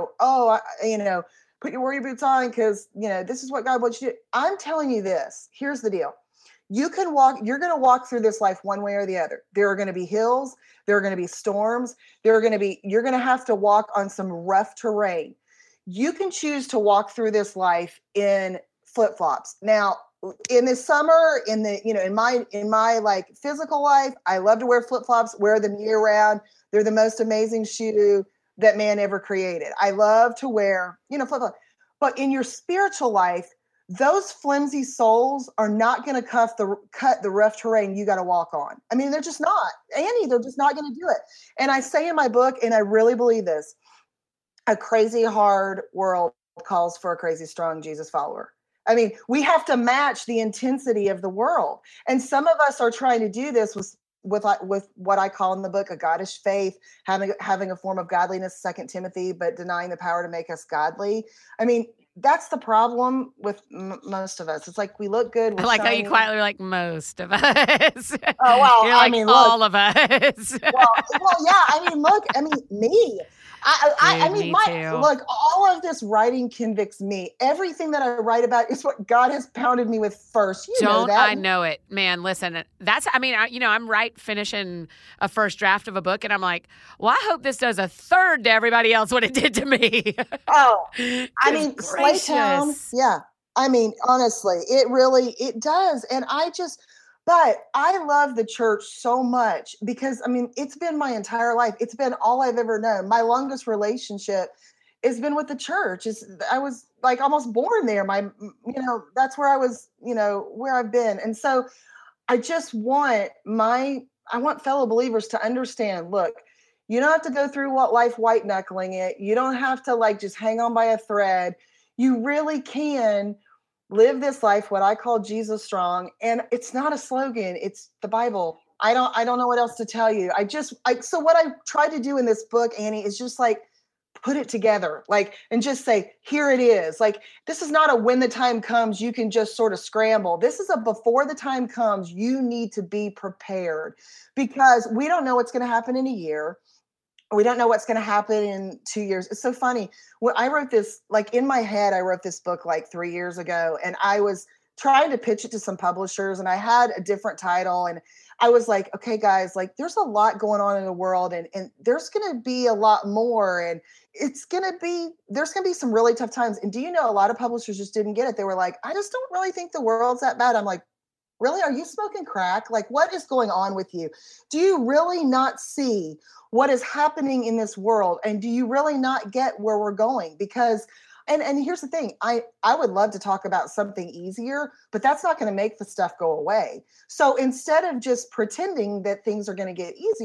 put your warrior boots on because, this is what God wants you to do. I'm telling you this. Here's the deal. You're going to walk through this life one way or the other. There are going to be hills. There are going to be storms. You're going to have to walk on some rough terrain. You can choose to walk through this life in flip-flops. Now, in the summer, in my like physical life, I love to wear flip-flops, wear them year round. They're the most amazing shoe that man ever created. I love to wear, flip-flops. But in your spiritual life, those flimsy soles are not going to cut the rough terrain you got to walk on. I mean, they're just not. Annie, they're just not going to do it. And I say in my book, and I really believe this, a crazy hard world calls for a crazy strong Jesus follower. I mean, we have to match the intensity of the world. And some of us are trying to do this with what I call in the book a goddish faith, having a form of godliness, 2 Timothy, but denying the power to make us godly. I mean, that's the problem with most of us. It's like we look good. I like how you quietly like most of us. Oh, well, you're like all of us. well, yeah. Me. Look, all of this writing convicts me. Everything that I write about is what God has pounded me with first. Don't I know it, man? Listen, I'm finishing a first draft of a book, and I'm like, well, I hope this does a third to everybody else what it did to me. Oh, Slaytown. Yeah, honestly, it does, and But I love the church so much because, it's been my entire life. It's been all I've ever known. My longest relationship has been with the church. I was like almost born there. That's where I was, where I've been. And so I just want fellow believers to understand, look, you don't have to go through life white knuckling it. You don't have to just hang on by a thread. You really can live this life, what I call Jesus strong. And it's not a slogan. It's the Bible. I don't know what else to tell you. So what I try to do in this book, Annie, is just put it together, and just say, here it is. This is not a when the time comes, you can just sort of scramble. This is a before the time comes, you need to be prepared because we don't know what's going to happen in a year. We don't know what's going to happen in 2 years. It's so funny. When I wrote this, in my head, I wrote this book 3 years ago, and I was trying to pitch it to some publishers, and I had a different title. And I was like, okay, guys, there's a lot going on in the world, and there's going to be a lot more. And there's going to be some really tough times. And do you know, a lot of publishers just didn't get it. They were like, I just don't really think the world's that bad. I'm like, really? Are you smoking crack? What is going on with you? Do you really not see what is happening in this world? And do you really not get where we're going? Because, and here's the thing, I would love to talk about something easier, but that's not going to make the stuff go away. So instead of just pretending that things are going to get easier,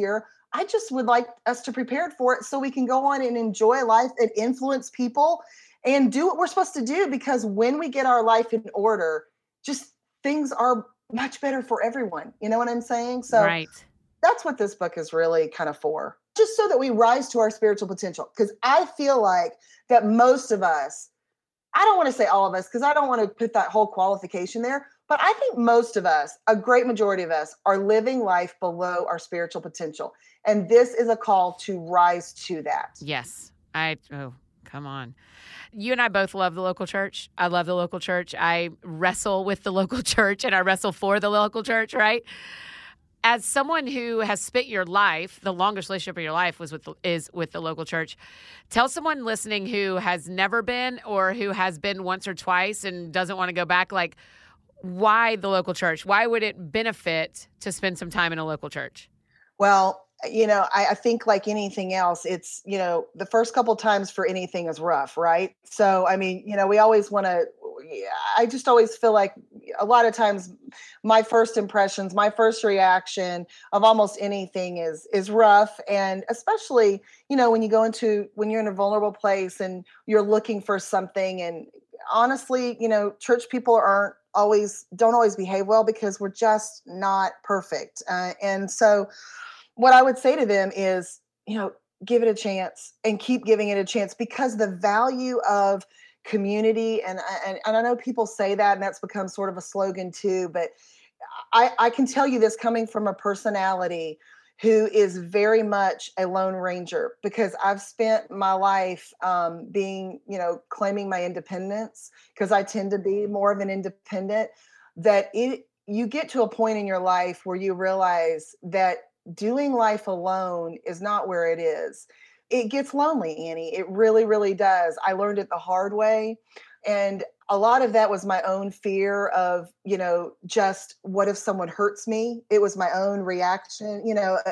I just would like us to prepare for it so we can go on and enjoy life and influence people and do what we're supposed to do. Because when we get our life in order, just things are much better for everyone. You know what I'm saying? So Right. that's what this book is really kind of for. Just so that we rise to our spiritual potential. Because I feel like that most of us, I don't want to say all of us, because I don't want to put that whole qualification there, but I think most of us, a great majority of us, are living life below our spiritual potential. And this is a call to rise to that. Yes. Oh, come on. You and I both love the local church. I love the local church. I wrestle with the local church and I wrestle for the local church, right? As someone who has spent your life, the longest relationship of your life is with the local church. Tell someone listening who has never been or who has been once or twice and doesn't want to go back, like, why the local church? Why would it benefit to spend some time in a local church? Well, I think like anything else, it's, the first couple times for anything is rough, right? So, I mean, we always want to, I just always feel like a lot of times my first impressions, my first reaction of almost anything is rough. And especially, when you're in a vulnerable place and you're looking for something. And honestly, church people don't always behave well because we're just not perfect. And so, what I would say to them is, give it a chance and keep giving it a chance, because the value of community, and I know people say that and that's become sort of a slogan too, but I can tell you this coming from a personality who is very much a lone ranger, because I've spent my life claiming my independence, because I tend to be more of an independent, you get to a point in your life where you realize that doing life alone is not where it is. It gets lonely, Annie. It really, really does. I learned it the hard way. And a lot of that was my own fear of, just what if someone hurts me? It was my own reaction,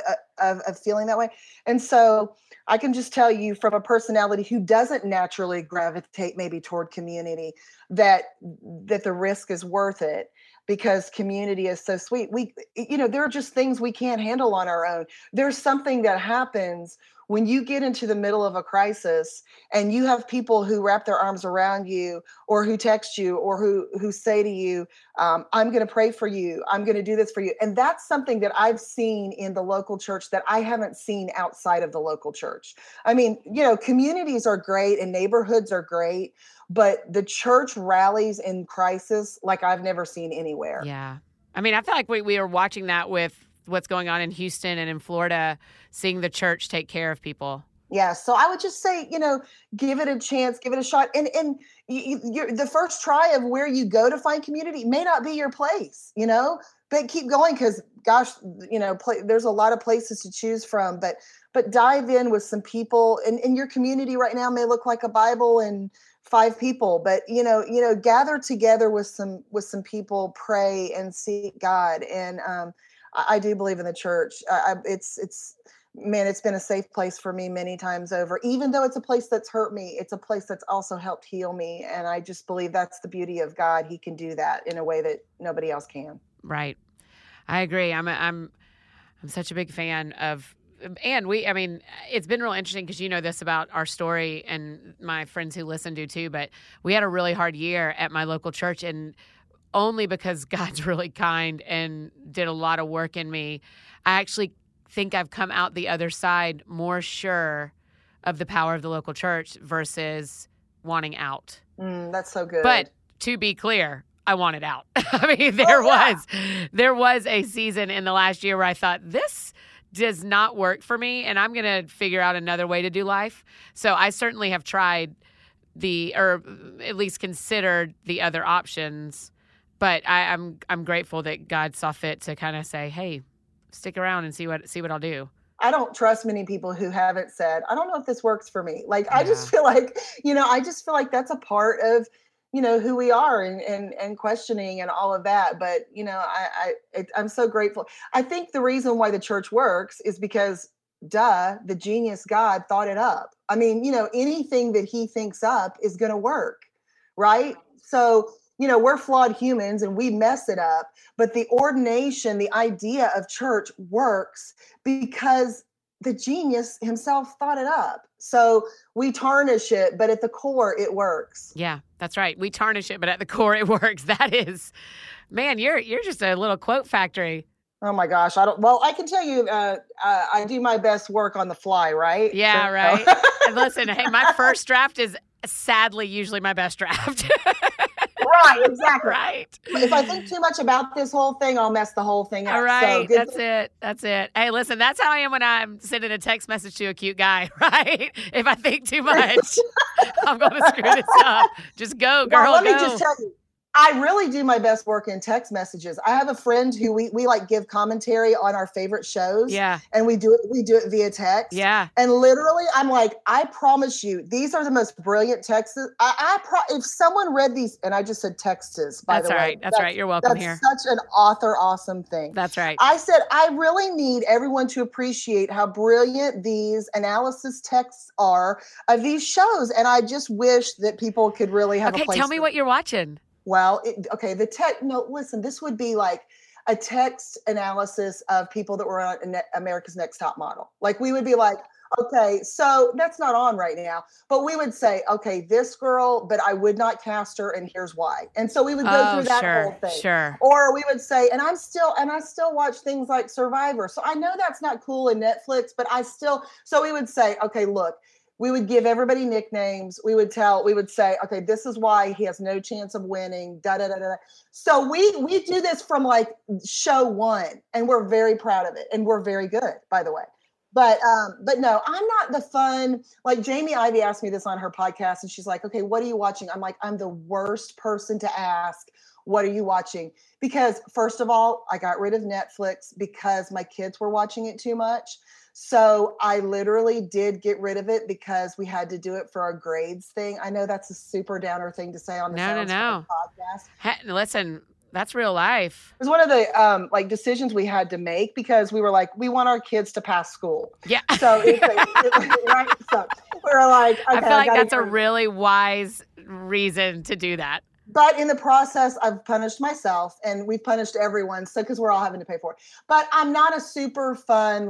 of feeling that way. And so I can just tell you, from a personality who doesn't naturally gravitate maybe toward community, that the risk is worth it, because community is so sweet. There are just things we can't handle on our own. There's something that happens when you get into the middle of a crisis and you have people who wrap their arms around you, or who text you, or who say to you, I'm going to pray for you. I'm going to do this for you. And that's something that I've seen in the local church that I haven't seen outside of the local church. I mean, communities are great and neighborhoods are great, but the church rallies in crisis like I've never seen anywhere. Yeah. I mean, I feel like we are watching that with what's going on in Houston and in Florida, seeing the church take care of people. Yeah. So I would just say, give it a chance, give it a shot. And the first try of where you go to find community may not be your place, but keep going, because gosh, there's a lot of places to choose from, but dive in with some people, and your community right now may look like a Bible and 5 people, but gather together with some people, pray and seek God. And I do believe in the church. It's been a safe place for me many times over. Even though it's a place that's hurt me, it's a place that's also helped heal me. And I just believe that's the beauty of God. He can do that in a way that nobody else can. Right. I agree. I'm such a big fan of, and it's been real interesting, because you know this about our story, and my friends who listen do too, but we had a really hard year at my local church, and only because God's really kind and did a lot of work in me, I actually think I've come out the other side more sure of the power of the local church versus wanting out. That's so good. But to be clear, I wanted out. I mean, there was a season in the last year where I thought, this does not work for me, and I'm going to figure out another way to do life. So I certainly have tried or at least considered the other options. But I'm grateful that God saw fit to kind of say, hey, stick around and see what I'll do. I don't trust many people who haven't said, I don't know if this works for me. Like, yeah. I just feel like that's a part of, who we are, and questioning and all of that. But, I'm so grateful. I think the reason why the church works is because, the genius God thought it up. I mean, anything that he thinks up is going to work. Right. So, we're flawed humans and we mess it up, but the ordination, the idea of church works because the genius himself thought it up. So we tarnish it, but at the core, it works. Yeah, that's right. We tarnish it, but at the core, it works. That is, man, you're just a little quote factory. Oh my gosh. I can tell you, I do my best work on the fly, right? Yeah, so, right. And listen, hey, my first draft is sadly usually my best draft. Right, exactly. Right. If I think too much about this whole thing, I'll mess the whole thing up. All right. So That's it. Hey, listen, that's how I am when I'm sending a text message to a cute guy, right? If I think too much, I'm going to screw this up. Just go, girl. Well, let me just tell you, I really do my best work in text messages. I have a friend who we like give commentary on our favorite shows. Yeah. And we do it via text. Yeah. And literally I'm like, I promise you, these are the most brilliant texts. If someone read these, and I just said texts, by the way. That's right. That's right. You're welcome here. That's such an author awesome thing. That's right. I said, I really need everyone to appreciate how brilliant these analysis texts are of these shows. And I just wish that people could really have a place. Okay, tell me what you're watching. Well, listen, this would be like a text analysis of people that were on America's Next Top Model. Like we would be like, okay, so that's not on right now, but we would say, okay, this girl, but I would not cast her, and here's why. And so we would go through that whole thing. Sure. Or we would say, I still watch things like Survivor. So I know that's not cool in Netflix, but so we would say, okay, look, we would give everybody nicknames. We would say, okay, this is why he has no chance of winning. Da da da da. So we do this from like show one, and we're very proud of it, and we're very good, by the way. But no, I'm not the fun. Like Jamie Ivey asked me this on her podcast, and she's like, okay, what are you watching? I'm like, I'm the worst person to ask, what are you watching? Because first of all, I got rid of Netflix because my kids were watching it too much. So I literally did get rid of it because we had to do it for our grades thing. I know that's a super downer thing to say on the podcast. Listen, that's real life. It was one of the decisions we had to make because we were like, we want our kids to pass school. Yeah. So right. So we were like, okay, I feel like that's a really wise reason to do that. But in the process, I've punished myself, and we've punished everyone. So, because we're all having to pay for it. But I'm not a super fun,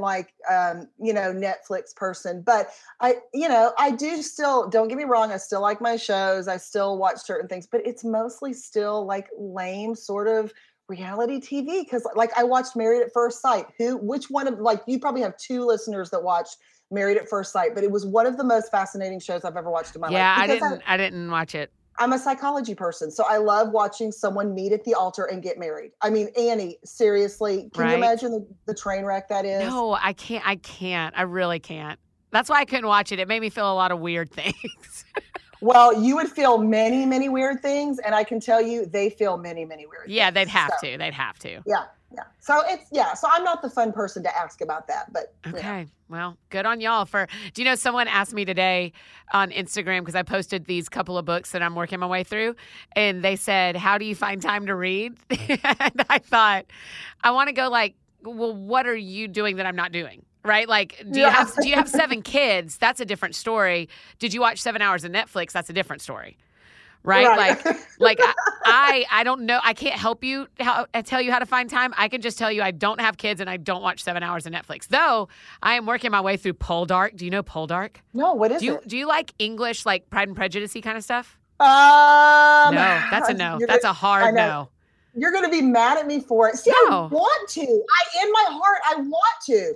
Netflix person. But I do still, don't get me wrong, I still like my shows. I still watch certain things, but it's mostly still like lame sort of reality TV. Because like I watched Married at First Sight. Which one of, like, you probably have 2 listeners that watched Married at First Sight, but it was one of the most fascinating shows I've ever watched in my life. Yeah, I didn't watch it. I'm a psychology person, so I love watching someone meet at the altar and get married. I mean, Annie, seriously, can you imagine the train wreck that is? No, I can't. I really can't. That's why I couldn't watch it. It made me feel a lot of weird things. Well, you would feel many, many weird things, and I can tell you they feel many, many weird things. Yeah, they'd have to. They'd have to. Yeah. Yeah. So so I'm not the fun person to ask about that, but. Okay. Well, good on y'all do you know, someone asked me today on Instagram, because I posted these couple of books that I'm working my way through, and they said, how do you find time to read? And I thought, I want to go like, well, what are you doing that I'm not doing? Right? Like, do you have 7 kids? That's a different story. Did you watch 7 hours of Netflix? That's a different story. Right? Like I don't know. I can't help you tell you how to find time. I can just tell you I don't have kids and I don't watch 7 hours of Netflix. Though I am working my way through Poldark. Do you know Poldark? No, what is it? Do you like English, like Pride and Prejudice-y kind of stuff? No, that's a no. That's a hard no. You're going to be mad at me for it. See, no. I want to. In my heart, I want to.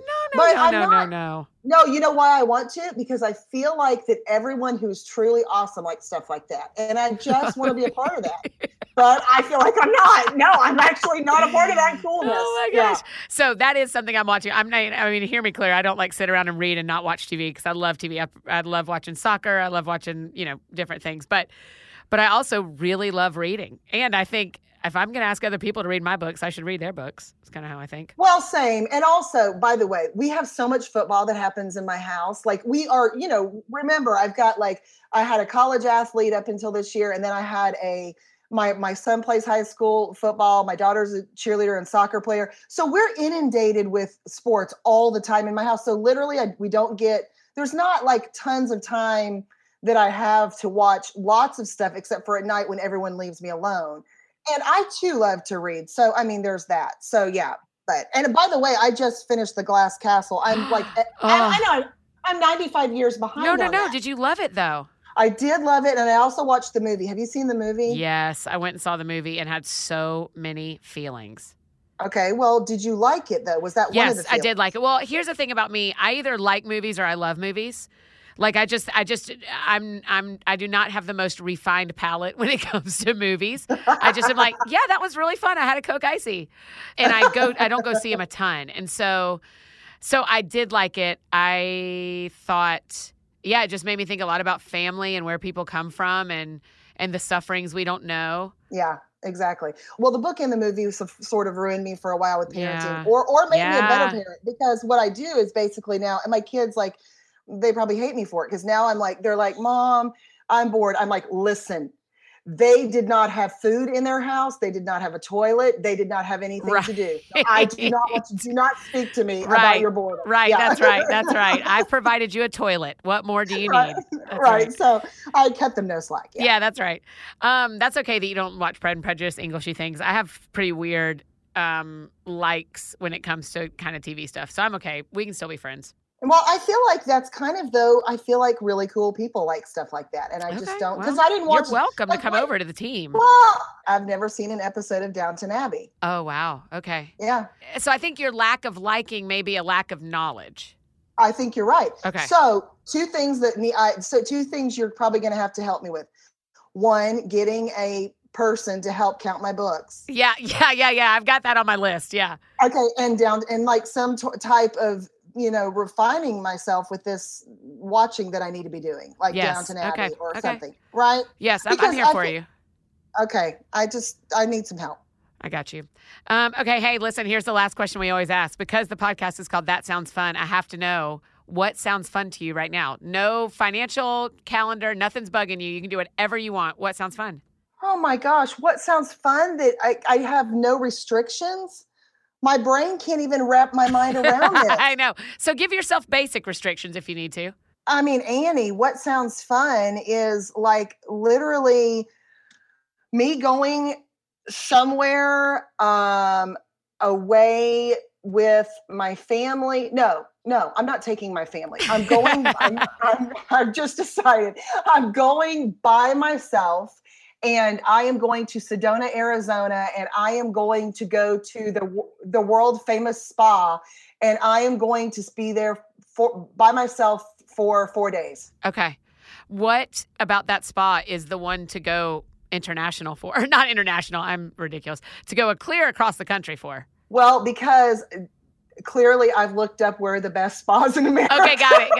No. No, you know why I want to? Because I feel like that everyone who's truly awesome likes stuff like that. And I just want to be a part of that. But I feel like I'm not. No, I'm actually not a part of that coolness. Oh my gosh. Yeah. So that is something I'm watching. Hear me clear. I don't like sit around and read and not watch TV because I love TV. I love watching soccer. I love watching, different things. But I also really love reading. And I think if I'm going to ask other people to read my books, I should read their books. It's kind of how I think. Well, same. And also, by the way, we have so much football that happens in my house. Like we are, remember, I've got I had a college athlete up until this year. And then I had my son plays high school football. My daughter's a cheerleader and soccer player. So we're inundated with sports all the time in my house. So literally there's not like tons of time that I have to watch lots of stuff, except for at night when everyone leaves me alone. And I too love to read. So, there's that. So yeah. And by the way, I just finished The Glass Castle. I'm like, I know I'm 95 years behind. No. Did you love it though? I did love it, and I also watched the movie. Have you seen the movie? Yes, I went and saw the movie and had so many feelings. Okay, well, did you like it though? Was that one of the feelings? Yes, I did like it. Well, here's the thing about me. I either like movies or I love movies. Like I do not have the most refined palate when it comes to movies. I just am like, yeah, that was really fun. I had a Coke Icy. And I don't go see them a ton. And so I did like it. I thought, yeah, it just made me think a lot about family and where people come from and the sufferings we don't know. Yeah, exactly. Well, the book and the movie sort of ruined me for a while with parenting, Yeah. or made me a better Yeah. parent, because what I do is basically now, and my kids, like, they probably hate me for it, because now I'm like, they're like, Mom, I'm bored. I'm like, listen, they did not have food in their house. They did not have a toilet. They did not have anything to do. So I do not speak to me about your boredom. Right. Yeah. That's right. I've provided you a toilet. What more do you need? That's Right. So I cut them no slack. Yeah, that's right. That's okay that you don't watch Pride and Prejudice, Englishy things. I have pretty weird likes when it comes to kind of TV stuff. So I'm okay. We can still be friends. Well, I feel like that's kind of, though, I feel like really cool people like stuff like that. And I just don't, because I didn't watch. You're welcome to come over to the team. Well, I've never seen an episode of Downton Abbey. Oh, wow. Okay. Yeah. So I think your lack of liking may be a lack of knowledge. I think you're right. Okay. So two things you're probably going to have to help me with. One, getting a person to help count my books. Yeah. I've got that on my list. Yeah. Okay. And like some type of, refining myself with this watching that I need to be doing, like Downton Abbey or something. Right? Yes. I'm here for you. Okay. I need some help. I got you. Okay. Hey, listen, here's the last question we always ask. Because the podcast is called That Sounds Fun, I have to know what sounds fun to you right now. No financial calendar. Nothing's bugging you. You can do whatever you want. What sounds fun? Oh my gosh. What sounds fun that I have no restrictions? My brain can't even wrap my mind around it. I know. So give yourself basic restrictions if you need to. I mean, Annie, what sounds fun is like literally me going somewhere away with my family. No, I'm not taking my family. I'm going, I've just decided I'm going by myself. And I am going to Sedona, Arizona, and I am going to go to the world famous spa, and I am going to be there by myself for 4 days. Okay. What about that spa is the one to go international for? Or not international, I'm ridiculous. To go clear across the country for? Well, because clearly I've looked up where the best spas in America. Okay, got it.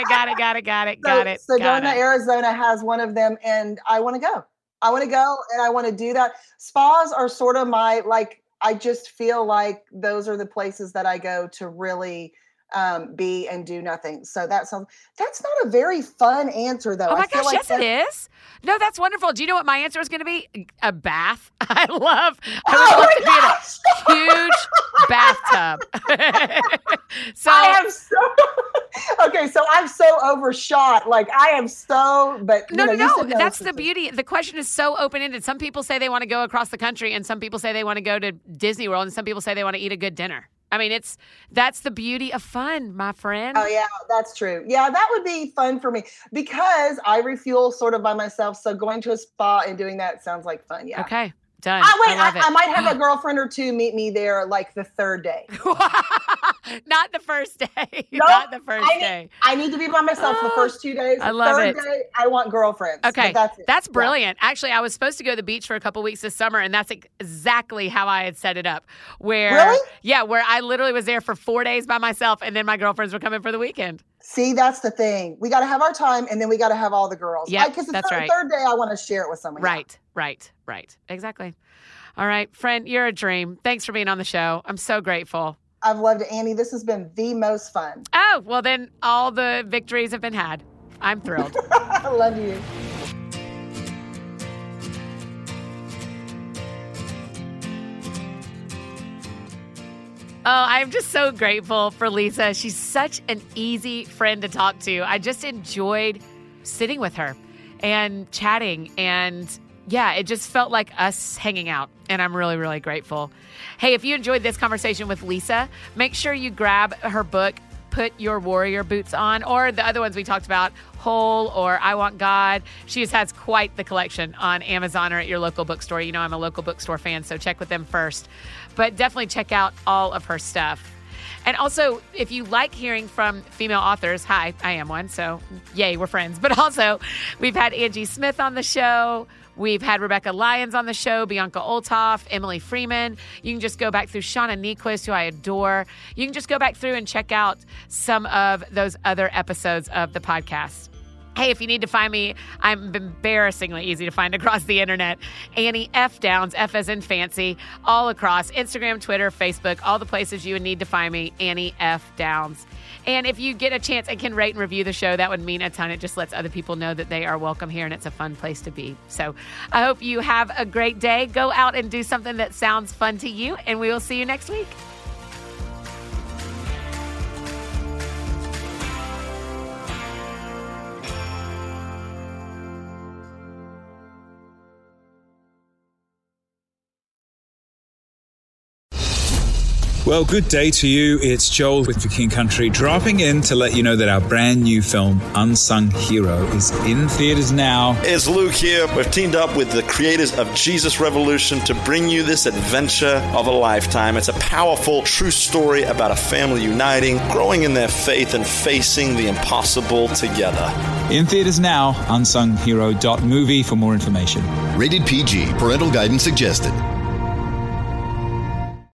Sedona, Arizona has one of them, and I want to go. I want to go and I want to do that. Spas are sort of my, like, I just feel like those are the places that I go to really be and do nothing. So that's not a very fun answer though. Oh my gosh, like yes it is. No, that's wonderful. Do you know what my answer is going to be? A bath. I would love to be in a huge bathtub. So I am so I'm so overshot. Like I am so, but no. That's the beauty. The question is so open-ended. Some people say they want to go across the country, and some people say they want to go to Disney World, and some people say they want to eat a good dinner. I mean, that's the beauty of fun, my friend. Oh yeah, that's true. Yeah, that would be fun for me because I refuel sort of by myself. So going to a spa and doing that sounds like fun. Yeah. Okay. Done. I might have a girlfriend or two meet me there like the third day. Not the first day. Nope. Not the first day. I need to be by myself the first 2 days. I love third it. Day, I want girlfriends. Okay. That's brilliant. Yeah. Actually, I was supposed to go to the beach for a couple weeks this summer, and that's exactly how I had set it up. Really? Yeah, where I literally was there for 4 days by myself, and then my girlfriends were coming for the weekend. See, that's the thing. We got to have our time, and then we got to have all the girls. Yeah, because that's right. The third day, I want to share it with someone. Right. Exactly. All right, friend, you're a dream. Thanks for being on the show. I'm so grateful. I've loved it, Annie. This has been the most fun. Oh, well, then all the victories have been had. I'm thrilled. I love you. Oh, I'm just so grateful for Lisa. She's such an easy friend to talk to. I just enjoyed sitting with her and chatting and yeah, it just felt like us hanging out, and I'm really, really grateful. Hey, if you enjoyed this conversation with Lisa, make sure you grab her book, Put Your Warrior Boots On, or the other ones we talked about, Whole or I Want God. She just has quite the collection on Amazon or at your local bookstore. You know I'm a local bookstore fan, so check with them first. But definitely check out all of her stuff. And also, if you like hearing from female authors, hi, I am one, so yay, we're friends. But also, we've had Angie Smith on the show. We've had Rebecca Lyons on the show, Bianca Olthoff, Emily Freeman. You can just go back through Shauna Niequist, who I adore. You can just go back through and check out some of those other episodes of the podcast. Hey, if you need to find me, I'm embarrassingly easy to find across the internet. Annie F. Downs, F as in fancy, all across Instagram, Twitter, Facebook, all the places you would need to find me, Annie F. Downs. And if you get a chance and can rate and review the show, that would mean a ton. It just lets other people know that they are welcome here and it's a fun place to be. So I hope you have a great day. Go out and do something that sounds fun to you, and we will see you next week. Well, good day to you. It's Joel with For King Country, dropping in to let you know that our brand new film, Unsung Hero, is in theaters now. It's Luke here. We've teamed up with the creators of Jesus Revolution to bring you this adventure of a lifetime. It's a powerful, true story about a family uniting, growing in their faith, and facing the impossible together. In theaters now, unsunghero.movie for more information. Rated PG. Parental guidance suggested.